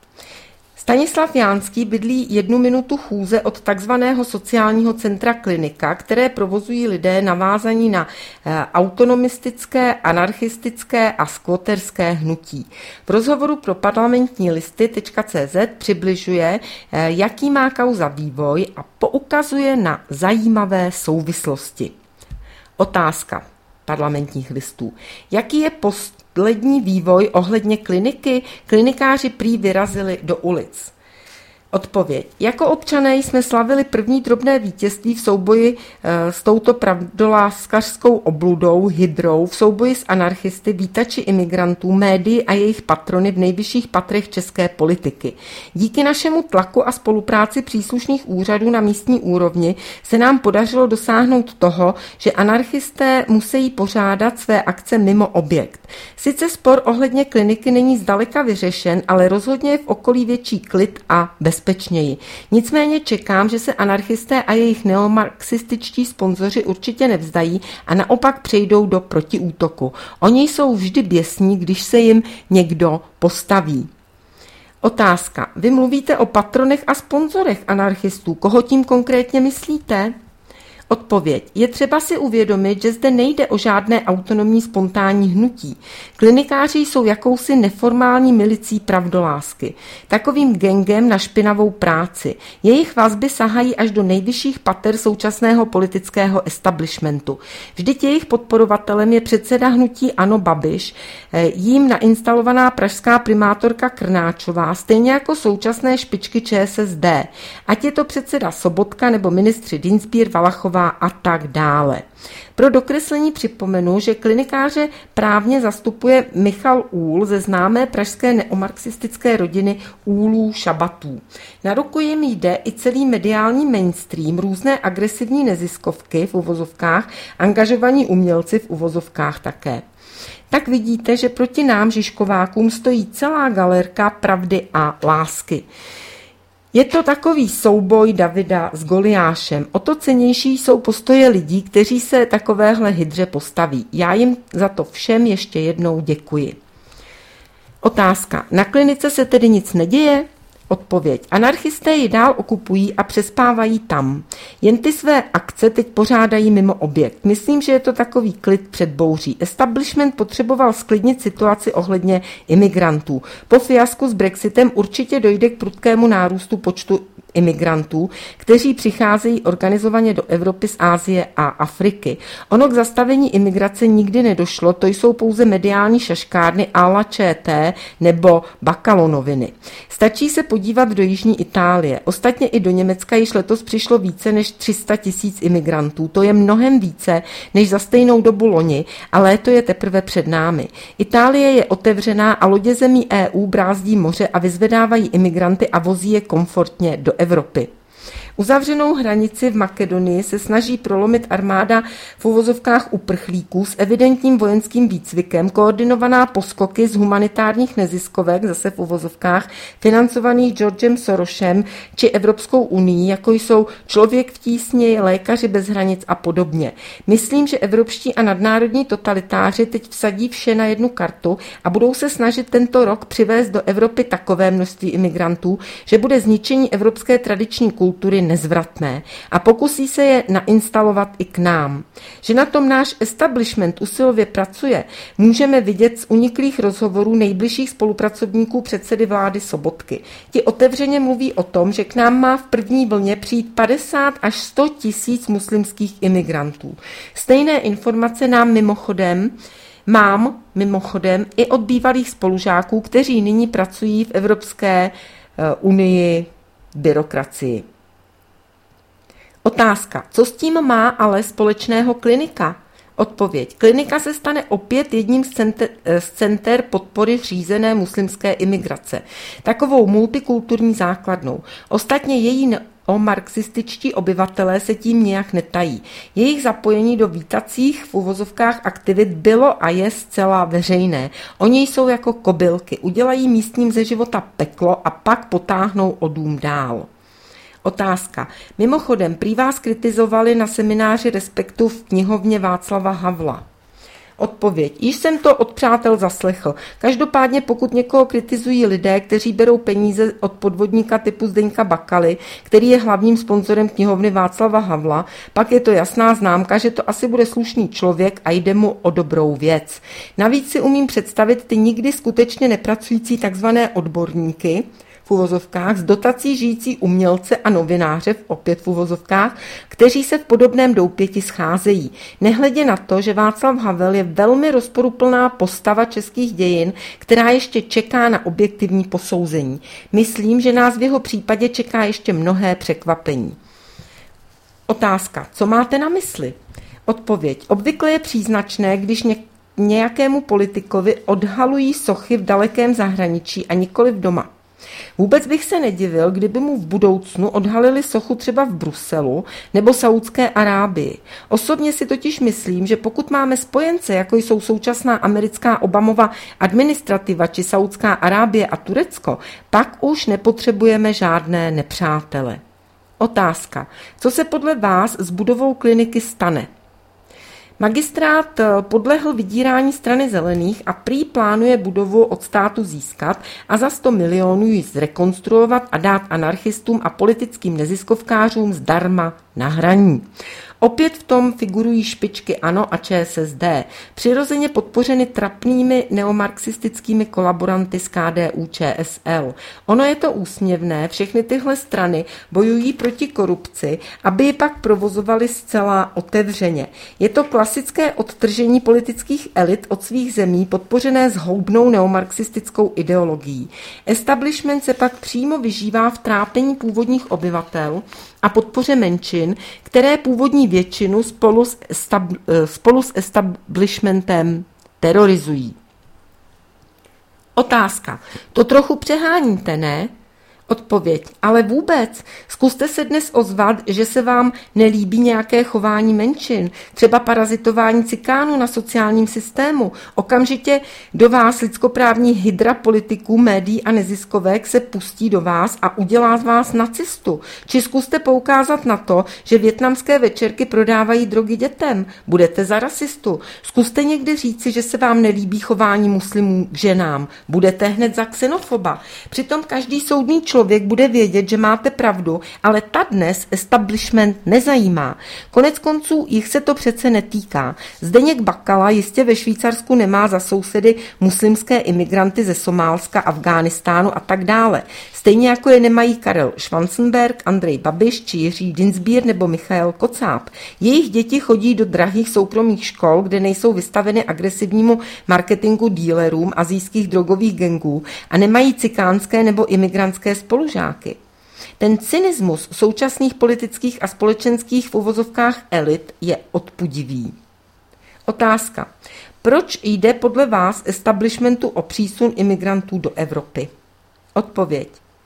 Stanislav Jánský bydlí 1 minutu chůze od takzvaného sociálního centra Klinika, které provozují lidé navázaní na autonomistické, anarchistické a skvoterské hnutí. V rozhovoru pro parlamentní listy.cz přibližuje, jaký má kauza vývoj a poukazuje na zajímavé souvislosti. Otázka parlamentních listů. Jaký je poslední vývoj ohledně kliniky? Klinikáři prý vyrazili do ulic. Odpověď. Jako občané jsme slavili první drobné vítězství v souboji s touto pravdoláskařskou obludou, hydrou, v souboji s anarchisty, vítači imigrantů, médii a jejich patrony v nejvyšších patrech české politiky. Díky našemu tlaku a spolupráci příslušných úřadů na místní úrovni se nám podařilo dosáhnout toho, že anarchisté musí pořádat své akce mimo objekt. Sice spor ohledně kliniky není zdaleka vyřešen, ale rozhodně je v okolí větší klid a bezpečněji. Nicméně čekám, že se anarchisté a jejich neomarxističtí sponzoři určitě nevzdají a naopak přejdou do protiútoku. Oni jsou vždy běsní, když se jim někdo postaví. Otázka. Vy mluvíte o patronech a sponzorech anarchistů. Koho tím konkrétně myslíte? Odpověď. Je třeba si uvědomit, že zde nejde o žádné autonomní spontánní hnutí. Klinikáři jsou jakousi neformální milicí pravdolásky, takovým gengem na špinavou práci. Jejich vazby sahají až do nejvyšších pater současného politického establishmentu. Vždyť jejich podporovatelem je předseda hnutí ANO Babiš, jím nainstalovaná pražská primátorka Krnáčová, stejně jako současné špičky ČSSD. Ať je to předseda Sobotka nebo ministři Dienstbier, Valachová a tak dále. Pro dokreslení připomenu, že klinikáře právně zastupuje Michal Úhl ze známé pražské neomarxistické rodiny Úhlů Šabatů. Na ruku jim jde i celý mediální mainstream, různé agresivní neziskovky v uvozovkách, angažovaní umělci v uvozovkách také. Tak vidíte, že proti nám Žižkovákům stojí celá galerka pravdy a lásky. Je to takový souboj Davida s Goliášem. O to cennější jsou postoje lidí, kteří se takovéhle hydře postaví. Já jim za to všem ještě jednou děkuji. Otázka. Na klinice se tedy nic neděje? Odpověď. Anarchisté ji dál okupují a přespávají tam. Jen ty své akce teď pořádají mimo objekt. Myslím, že je to takový klid před bouří. Establishment potřeboval sklidnit situaci ohledně imigrantů. Po fiasku s Brexitem určitě dojde k prudkému nárůstu počtu imigrantů, kteří přicházejí organizovaně do Evropy z Asie a Afriky. Ono k zastavení imigrace nikdy nedošlo, to jsou pouze mediální šaškárny à la ČT nebo Bakalonoviny. Stačí se podívat do jižní Itálie. Ostatně i do Německa již letos přišlo více než 300 000 imigrantů. To je mnohem více než za stejnou dobu loni a léto je teprve před námi. Itálie je otevřená a lodě zemí EU brázdí moře a vyzvedávají imigranty a vozí je komfortně do Evropy. Uzavřenou hranici v Makedonii se snaží prolomit armáda v uvozovkách uprchlíků s evidentním vojenským výcvikem, koordinovaná poskoky z humanitárních neziskovek, zase v uvozovkách, financovaných Georgem Sorosem či Evropskou unii, jako jsou Člověk v tísni, Lékaři bez hranic a podobně. Myslím, že evropští a nadnárodní totalitáři teď vsadí vše na jednu kartu a budou se snažit tento rok přivést do Evropy takové množství imigrantů, že bude zničení evropské tradiční kultury nezvratné a pokusí se je nainstalovat i k nám. Že na tom náš establishment usilově pracuje, můžeme vidět z uniklých rozhovorů nejbližších spolupracovníků předsedy vlády Sobotky. Ti otevřeně mluví o tom, že k nám má v první vlně přijít 50 až 100 000 muslimských imigrantů. Stejné informace mám mimochodem i od bývalých spolužáků, kteří nyní pracují v Evropské unii byrokracii. Otázka. Co s tím má ale společného klinika? Odpověď. Klinika se stane opět jedním z center podpory řízené muslimské imigrace. Takovou multikulturní základnou. Ostatně její marxističtí obyvatelé se tím nějak netají. Jejich zapojení do vítacích v uvozovkách aktivit bylo a je zcela veřejné. Oni jsou jako kobylky, udělají místním ze života peklo a pak potáhnou o dům dál. Otázka. Mimochodem, prý vás kritizovali na semináři Respektu v knihovně Václava Havla. Odpověď. Již jsem to od přátel zaslechl. Každopádně pokud někoho kritizují lidé, kteří berou peníze od podvodníka typu Zdeňka Bakaly, který je hlavním sponzorem knihovny Václava Havla, pak je to jasná známka, že to asi bude slušný člověk a jde mu o dobrou věc. Navíc si umím představit ty nikdy skutečně nepracující takzvané odborníky, v uvozovkách, z dotací žijící umělce a novináře, opět v uvozovkách, kteří se v podobném doupěti scházejí. Nehledě na to, že Václav Havel je velmi rozporuplná postava českých dějin, která ještě čeká na objektivní posouzení. Myslím, že nás v jeho případě čeká ještě mnohé překvapení. Otázka. Co máte na mysli? Odpověď. Obvykle je příznačné, když nějakému politikovi odhalují sochy v dalekém zahraničí a nikoli v doma. Vůbec bych se nedivil, kdyby mu v budoucnu odhalili sochu třeba v Bruselu nebo Saúdské Arábii. Osobně si totiž myslím, že pokud máme spojence, jako jsou současná americká Obamova administrativa či Saúdská Arábie a Turecko, pak už nepotřebujeme žádné nepřátele. Otázka. Co se podle vás s budovou kliniky stane? Magistrát podlehl vydírání Strany zelených a prý plánuje budovu od státu získat a za 100 milionů ji zrekonstruovat a dát anarchistům a politickým neziskovkářům zdarma na hraní. Opět v tom figurují špičky ANO a ČSSD, přirozeně podpořeny trapnými neomarxistickými kolaboranty z KDU ČSL. Ono je to úsměvné, všechny tyhle strany bojují proti korupci, aby ji pak provozovali zcela otevřeně. Je to klasické odtržení politických elit od svých zemí podpořené zhoubnou neomarxistickou ideologií. Establishment se pak přímo vyžívá v trápení původních obyvatel a podpoře menšin, které původní většinu spolu s establishmentem terorizují. Otázka. To trochu přeháníte, ne? Odpověď. Ale vůbec. Zkuste se dnes ozvat, že se vám nelíbí nějaké chování menšin, třeba parazitování cikánů na sociálním systému. Okamžitě do vás lidskoprávní hydra politiků, médií a neziskovek se pustí do vás a udělá z vás nacistu. Či zkuste poukázat na to, že vietnamské večerky prodávají drogy dětem. Budete za rasistu. Zkuste někdy říci, že se vám nelíbí chování muslimů k ženám. Budete hned za xenofoba. Přitom každý soudný člověk bude vědět, že máte pravdu, ale ta dnes establishment nezajímá. Konec konců jich se to přece netýká. Zdeněk Bakala jistě ve Švýcarsku nemá za sousedy muslimské imigranty ze Somálska, Afghánistánu a tak dále. Stejně jako je nemají Karel Schwarzenberg, Andrej Babiš či Jiří Dinsbír nebo Michael Kocáb. Jejich děti chodí do drahých soukromých škol, kde nejsou vystaveny agresivnímu marketingu dílerům asijských drogových gangů a nemají cikánské nebo imigrantské spolužáky. Ten cynismus současných politických a společenských v uvozovkách elit je odpudivý. Otázka. Proč jde podle vás establishmentu o přísun imigrantů do Evropy? Odpověď.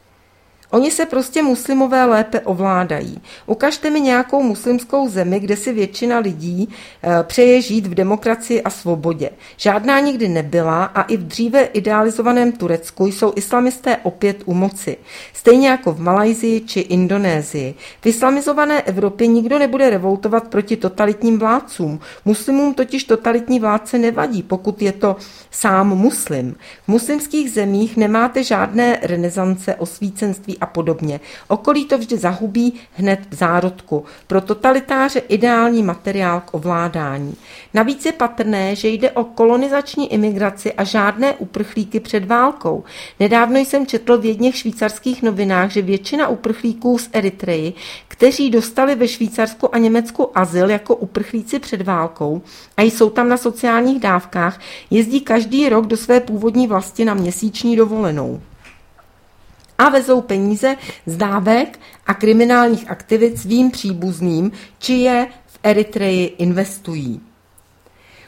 Oni se prostě muslimové lépe ovládají. Ukažte mi nějakou muslimskou zemi, kde si většina lidí přeje žít v demokracii a svobodě. Žádná nikdy nebyla a i v dříve idealizovaném Turecku jsou islamisté opět u moci. Stejně jako v Malajsii či Indonésii. V islamizované Evropě nikdo nebude revoltovat proti totalitním vládcům. Muslimům totiž totalitní vládce nevadí, pokud je to sám muslim. V muslimských zemích nemáte žádné renesance, osvícenství a podobně. Okolí to vždy zahubí hned v zárodku. Pro totalitáře ideální materiál k ovládání. Navíc je patrné, že jde o kolonizační imigraci a žádné uprchlíky před válkou. Nedávno jsem četl v jedných švýcarských novinách, že většina uprchlíků z Eritreji, kteří dostali ve Švýcarsku a Německu azyl jako uprchlíci před válkou a jsou tam na sociálních dávkách, jezdí každý rok do své původní vlasti na měsíční dovolenou. A vezou peníze z dávek a kriminálních aktivit svým příbuzným, či je v Eritreji investují.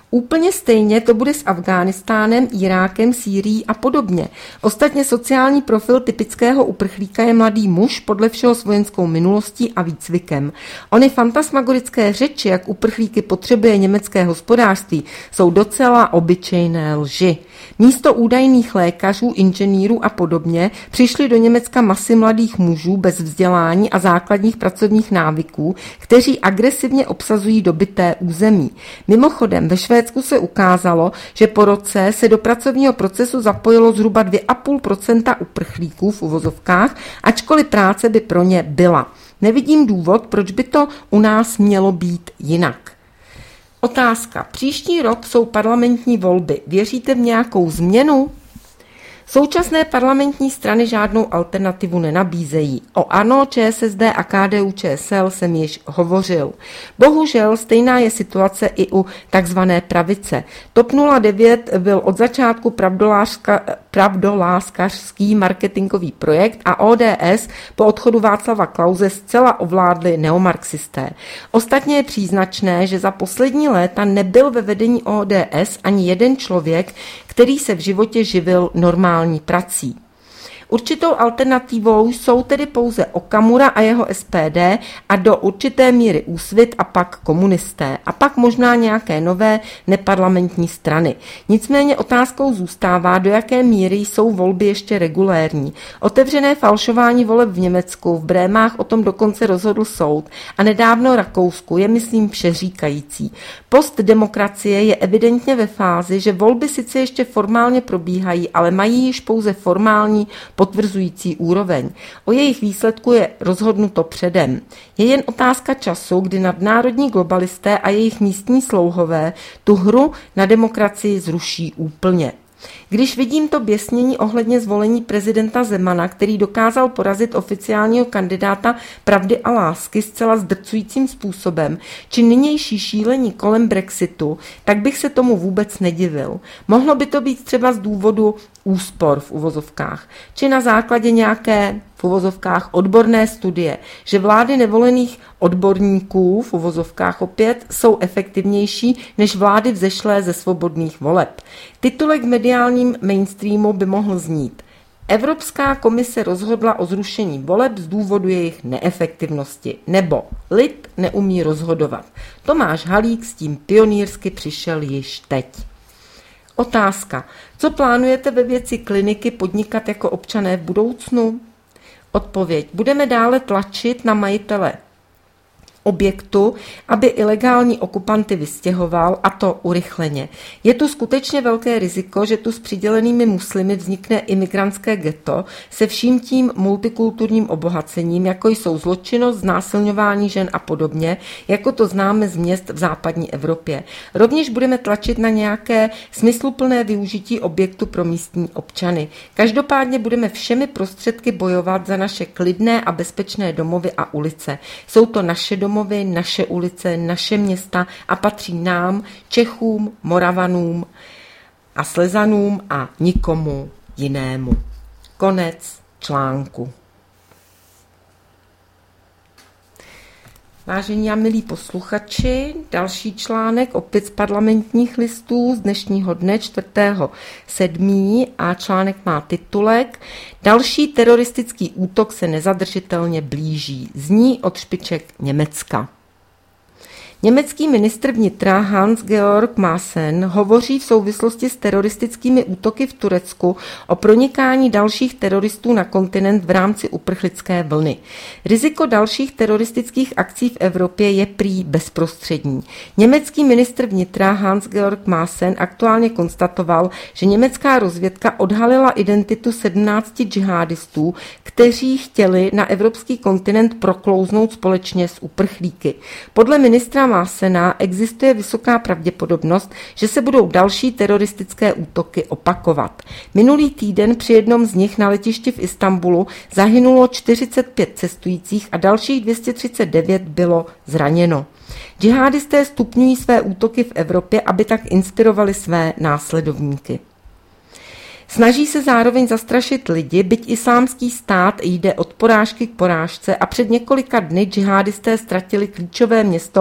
Úplně stejně to bude s Afghánistánem, Irákem, Sýrií a podobně. Ostatně sociální profil typického uprchlíka je mladý muž, podle všeho s vojenskou minulostí a výcvikem. Ony fantasmagorické řeči, jak uprchlíky potřebuje německé hospodářství, jsou docela obyčejné lži. Místo údajných lékařů, inženýrů a podobně přišly do Německa masy mladých mužů bez vzdělání a základních pracovních návyků, kteří agresivně obsazují dobyté území. Mimochodem, ve Švédsku se ukázalo, že po roce se do pracovního procesu zapojilo zhruba 2,5% uprchlíků v uvozovkách, ačkoliv práce by pro ně byla. Nevidím důvod, proč by to u nás mělo být jinak. Otázka. Příští rok jsou parlamentní volby. Věříte v nějakou změnu? Současné parlamentní strany žádnou alternativu nenabízejí. O ANO, ČSSD a KDU-ČSL jsem již hovořil. Bohužel stejná je situace i u takzvané pravice. TOP 09 byl od začátku pravdoláskařský marketingový projekt a ODS po odchodu Václava Klause zcela ovládli neomarxisté. Ostatně je příznačné, že za poslední léta nebyl ve vedení ODS ani jeden člověk, který se v životě živil normální prací. Určitou alternativou jsou tedy pouze Okamura a jeho SPD a do určité míry Úsvit a pak komunisté a pak možná nějaké nové neparlamentní strany. Nicméně otázkou zůstává, do jaké míry jsou volby ještě regulérní. Otevřené falšování voleb v Německu, v Brémách o tom dokonce rozhodl soud a nedávno Rakousku je, myslím, všeříkající. Postdemokracie je evidentně ve fázi, že volby sice ještě formálně probíhají, ale mají již pouze formální potvrzující úroveň. O jejich výsledku je rozhodnuto předem. Je jen otázka času, kdy nadnárodní globalisté a jejich místní slouhové tu hru na demokracii zruší úplně. Když vidím to běsnění ohledně zvolení prezidenta Zemana, který dokázal porazit oficiálního kandidáta Pravdy a lásky zcela zdrcujícím způsobem, či nynější šílení kolem Brexitu, tak bych se tomu vůbec nedivil. Mohlo by to být třeba z důvodu úspor v uvozovkách, či na základě nějaké v uvozovkách odborné studie, že vlády nevolených odborníků v uvozovkách opět jsou efektivnější než vlády vzešlé ze svobodných voleb. Titulek v mediálním mainstreamu by mohl znít: Evropská komise rozhodla o zrušení voleb z důvodu jejich neefektivnosti, nebo lid neumí rozhodovat. Tomáš Halík s tím pionýrsky přišel již teď. Otázka. Co plánujete ve věci kliniky podnikat jako občané v budoucnu? Odpověď. Budeme dále tlačit na majitele objektu, aby ilegální okupanty vystěhoval, a to urychleně. Je tu skutečně velké riziko, že tu s přidělenými muslimy vznikne imigrantské ghetto se vším tím multikulturním obohacením, jako jsou zločinnost, znásilňování žen a podobně, jako to známe z měst v západní Evropě. Rovněž budeme tlačit na nějaké smysluplné využití objektu pro místní občany. Každopádně budeme všemi prostředky bojovat za naše klidné a bezpečné domovy a ulice. Jsou to naše domovy, naše ulice, naše města a patří nám, Čechům, Moravanům a Slezanům a nikomu jinému. Konec článku. Vážení a milí posluchači, další článek opět z Parlamentních listů z dnešního dne 4.7. a článek má titulek Další teroristický útok se nezadržitelně blíží. Zní od špiček Německa. Německý ministr vnitra Hans-Georg Maassen hovoří v souvislosti s teroristickými útoky v Turecku o pronikání dalších teroristů na kontinent v rámci uprchlické vlny. Riziko dalších teroristických akcí v Evropě je prý bezprostřední. Německý ministr vnitra Hans-Georg Maassen aktuálně konstatoval, že německá rozvědka odhalila identitu 17 džihadistů, kteří chtěli na evropský kontinent proklouznout společně s uprchlíky. Podle ministra Maassena existuje vysoká pravděpodobnost, že se budou další teroristické útoky opakovat. Minulý týden při jednom z nich na letišti v Istanbulu zahynulo 45 cestujících a dalších 239 bylo zraněno. Džihadisté stupňují své útoky v Evropě, aby tak inspirovali své následovníky. Snaží se zároveň zastrašit lidi, byť Islámský stát jde od porážky k porážce a před několika dny džihadisté ztratili klíčové město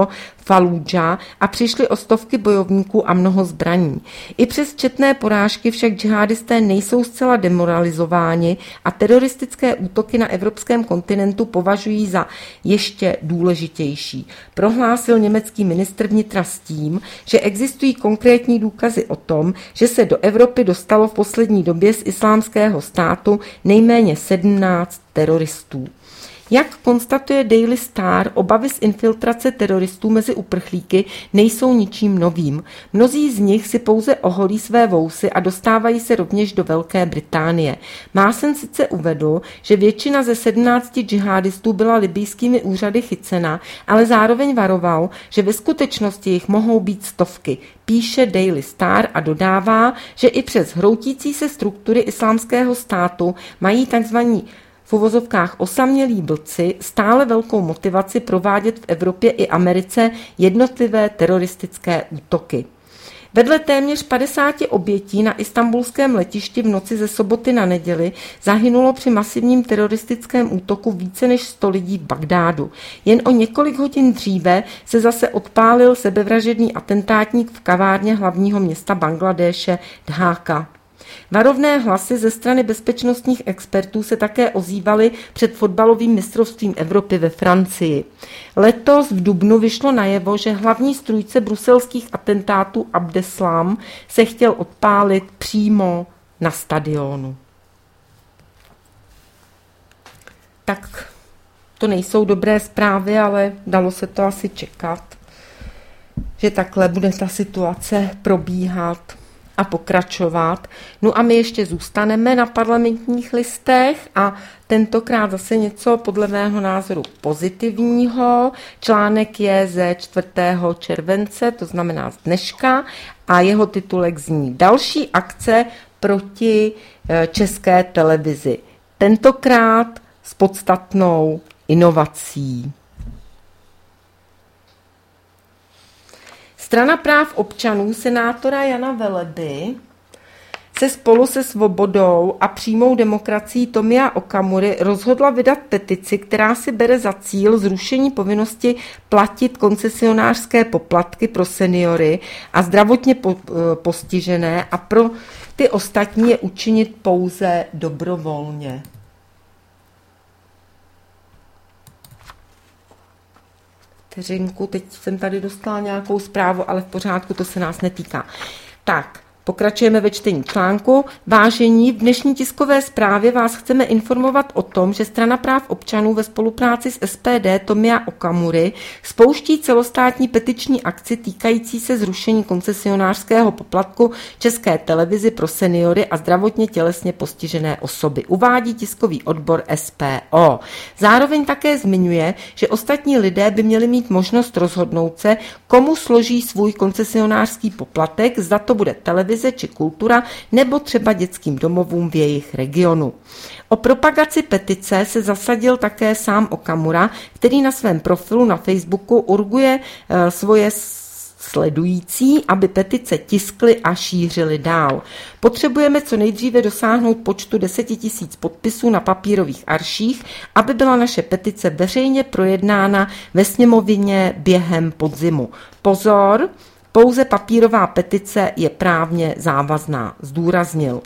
Falúdža a přišli o stovky bojovníků a mnoho zbraní. I přes četné porážky však džihadisté nejsou zcela demoralizováni a teroristické útoky na evropském kontinentu považují za ještě důležitější. Prohlásil německý ministr vnitra s tím, že existují konkrétní důkazy o tom, že se do Evropy dostalo v poslední době z Islámského státu nejméně 17 teroristů. Jak konstatuje Daily Star, obavy z infiltrace teroristů mezi uprchlíky nejsou ničím novým. Mnozí z nich si pouze oholí své vousy a dostávají se rovněž do Velké Británie. Maassen sice uvedl, že většina ze 17 džihadistů byla libijskými úřady chycena, ale zároveň varoval, že ve skutečnosti jich mohou být stovky. Píše Daily Star a dodává, že i přes hroutící se struktury Islámského státu mají tzv. V uvozovkách osamělí blci stále velkou motivaci provádět v Evropě i Americe jednotlivé teroristické útoky. Vedle téměř 50 obětí na istanbulském letišti v noci ze soboty na neděli zahynulo při masivním teroristickém útoku více než 100 lidí v Bagdádu. Jen o několik hodin dříve se zase odpálil sebevražedný atentátník v kavárně hlavního města Bangladéše Dháka. Varovné hlasy ze strany bezpečnostních expertů se také ozývaly před fotbalovým mistrovstvím Evropy ve Francii. Letos v dubnu vyšlo najevo, že hlavní strůjce bruselských atentátů Abdeslam se chtěl odpálit přímo na stadionu. Tak to nejsou dobré zprávy, ale dalo se to asi čekat, že takhle bude ta situace probíhat a pokračovat. No a my ještě zůstaneme na Parlamentních listech a tentokrát zase něco podle mého názoru pozitivního. Článek je ze 4. července, to znamená z dneška, a jeho titulek zní Další akce proti České televizi. Tentokrát s podstatnou inovací. Strana práv občanů senátora Jana Veleby se spolu se Svobodou a přímou demokracií Tomia Okamury rozhodla vydat petici, která si bere za cíl zrušení povinnosti platit koncesionářské poplatky pro seniory a zdravotně postižené a pro ty ostatní je učinit pouze dobrovolně. Vteřinku, teď jsem tady dostala nějakou zprávu, ale v pořádku, to se nás netýká. Tak, pokračujeme ve čtení článku. Vážení, v dnešní tiskové zprávě vás chceme informovat o tom, že Strana práv občanů ve spolupráci s SPD Tomia Okamury spouští celostátní petiční akci týkající se zrušení koncesionářského poplatku České televizi pro seniory a zdravotně tělesně postižené osoby. Uvádí tiskový odbor SPO. Zároveň také zmiňuje, že ostatní lidé by měli mít možnost rozhodnout se, komu složí svůj koncesionářský poplatek, zda to bude televize či kultura, nebo třeba dětským domovům v jejich regionu. O propagaci petice se zasadil také sám Okamura, který na svém profilu na Facebooku urguje svoje sledující, aby petice tiskli a šířili dál. Potřebujeme co nejdříve dosáhnout počtu 10 000 podpisů na papírových arších, aby byla naše petice veřejně projednána ve sněmovině během podzimu. Pozor! Pouze papírová petice je právně závazná, zdůraznil.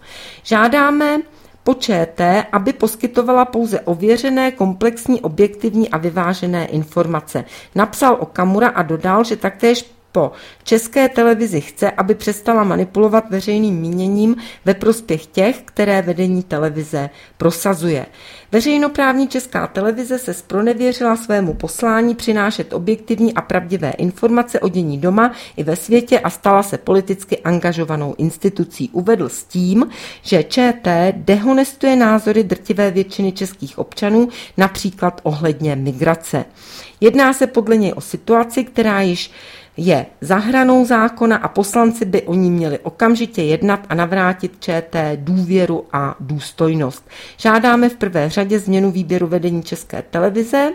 Žádáme po ČT, aby poskytovala pouze ověřené, komplexní, objektivní a vyvážené informace. Napsal Okamura a dodal, že taktéž po České televizi chce, aby přestala manipulovat veřejným míněním ve prospěch těch, které vedení televize prosazuje. Veřejnoprávní Česká televize se zpronevěřila svému poslání přinášet objektivní a pravdivé informace o dění doma i ve světě a stala se politicky angažovanou institucí. Uvedl s tím, že ČT dehonestuje názory drtivé většiny českých občanů, například ohledně migrace. Jedná se podle něj o situaci, která již je za hranou zákona a poslanci by o ní měli okamžitě jednat a navrátit ČT důvěru a důstojnost. Žádáme v prvé řadě změnu výběru vedení České televize,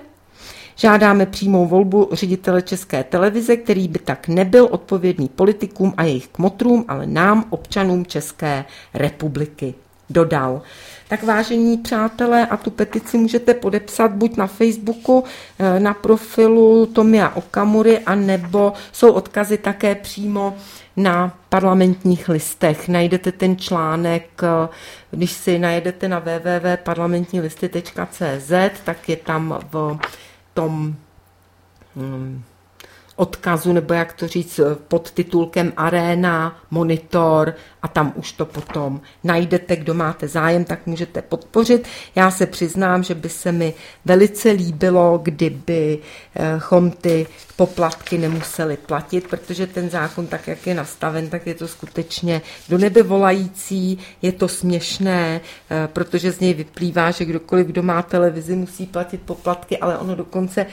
žádáme přímou volbu ředitele České televize, který by tak nebyl odpovědný politikům a jejich kmotrům, ale nám, občanům České republiky. dodal. Tak vážení přátelé, a tu petici můžete podepsat buď na Facebooku, na profilu Tomia Okamury, anebo jsou odkazy také přímo na Parlamentních listech. Najdete ten článek, když si najedete na www.parlamentnilisty.cz, tak je tam v tom odkazu, nebo jak to říct, pod titulkem Arena, Monitor a tam už to potom najdete, kdo máte zájem, tak můžete podpořit. Já se přiznám, že by se mi velice líbilo, kdybychom ty poplatky nemuseli platit, protože ten zákon, tak jak je nastaven, tak je to skutečně do nebe volající, je to směšné, protože z něj vyplývá, že kdokoliv, kdo má televizi, musí platit poplatky, ale ono dokonce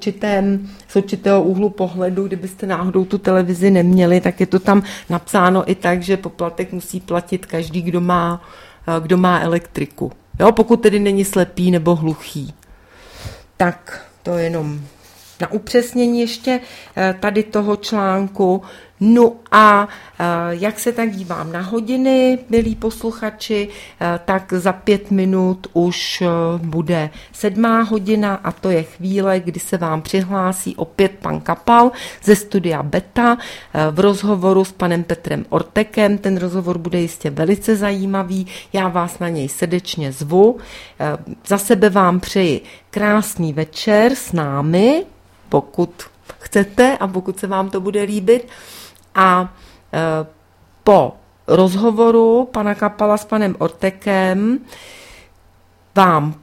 z určitého úhlu pohledu, kdybyste náhodou tu televizi neměli, tak je to tam napsáno i tak, že poplatek musí platit každý, kdo má elektriku. Jo, pokud tedy není slepý nebo hluchý. Tak to jenom na upřesnění ještě tady toho článku. No a jak se tak dívám na hodiny, milí posluchači, tak za 5 minut už bude 7. hodina a to je chvíle, kdy se vám přihlásí opět pan Kapal ze studia Beta v rozhovoru s panem Petrem Ortekem. Ten rozhovor bude jistě velice zajímavý, já vás na něj srdečně zvu. Za sebe vám přeji krásný večer s námi, pokud chcete a pokud se vám to bude líbit. A po rozhovoru pana Kapala s panem Ortekem vám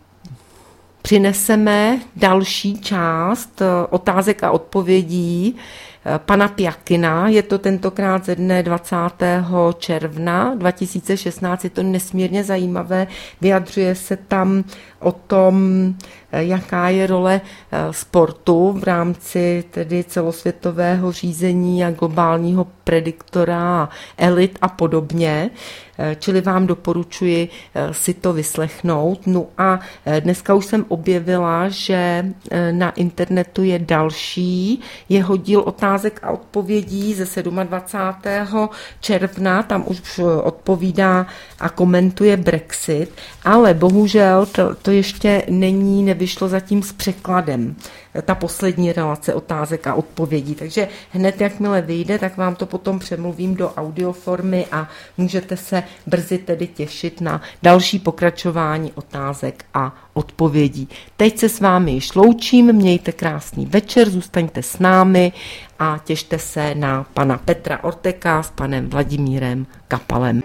přineseme další část otázek a odpovědí pana Pjakina. Je to tentokrát ze dne 20. června 2016. Je to nesmírně zajímavé. Vyjadřuje se tam o tom, jaká je role sportu v rámci tedy celosvětového řízení a globálního prediktora, elit a podobně. Čili vám doporučuji si to vyslechnout. No a dneska už jsem objevila, že na internetu je další jeho díl otázek a odpovědí ze 27. června. Tam už odpovídá a komentuje Brexit, ale bohužel to ještě nevyšlo zatím s překladem. Ta poslední relace otázek a odpovědí. Takže hned, jakmile vyjde, tak vám to potom přemluvím do audioformy a můžete se brzy tedy těšit na další pokračování otázek a odpovědí. Teď se s vámi již loučím, mějte krásný večer, zůstaňte s námi a těšte se na pana Petra Orteka s panem Vladimírem Kapalem.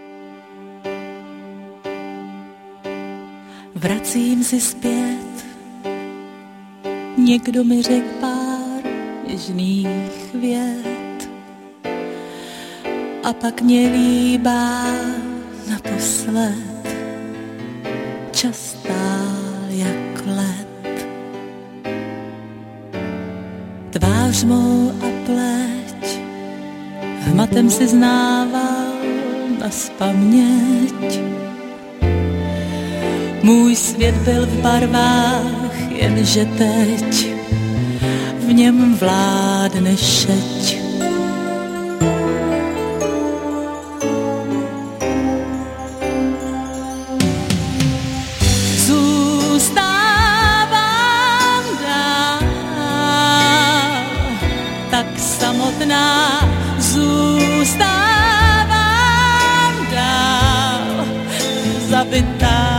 Vracím si zpět, někdo mi řekl pár něžných vět a pak mě líbá naposled, čas stál jak led. Tvář mou a pleť hmatem si znával nazpaměť. Můj svět byl v barvách, jenže teď v něm vládne šeť. Zůstávám dál, tak samotná, zůstávám dál, zabitá.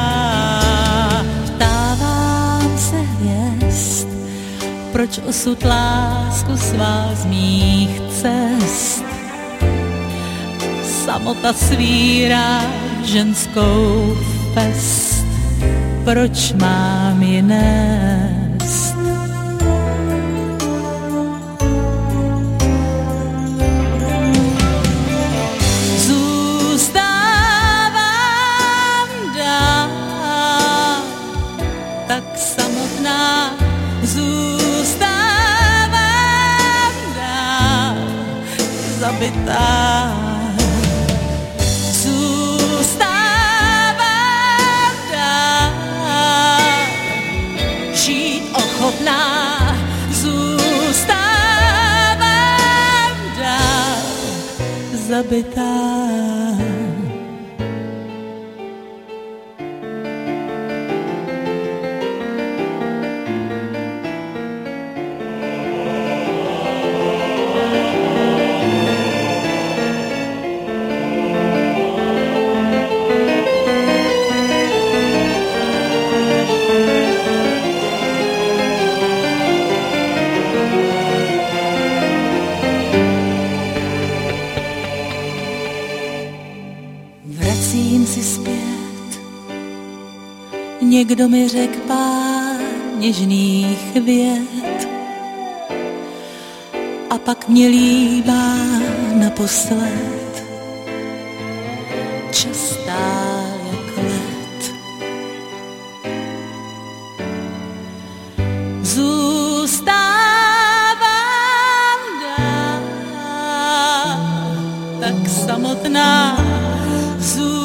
Proč osud lásku svá z mých cest? Samota svírá ženskou fest, proč mám ji nést? Zůstávám dál, tak samotná, zabitá. Zůstávám dál, žít ochotná, zůstávám dál, zabitá. někdo mi řek pár něžných vět a pak mě líbá naposled. Čas stál jak let. Zůstávám dál tak samotná, zůstávám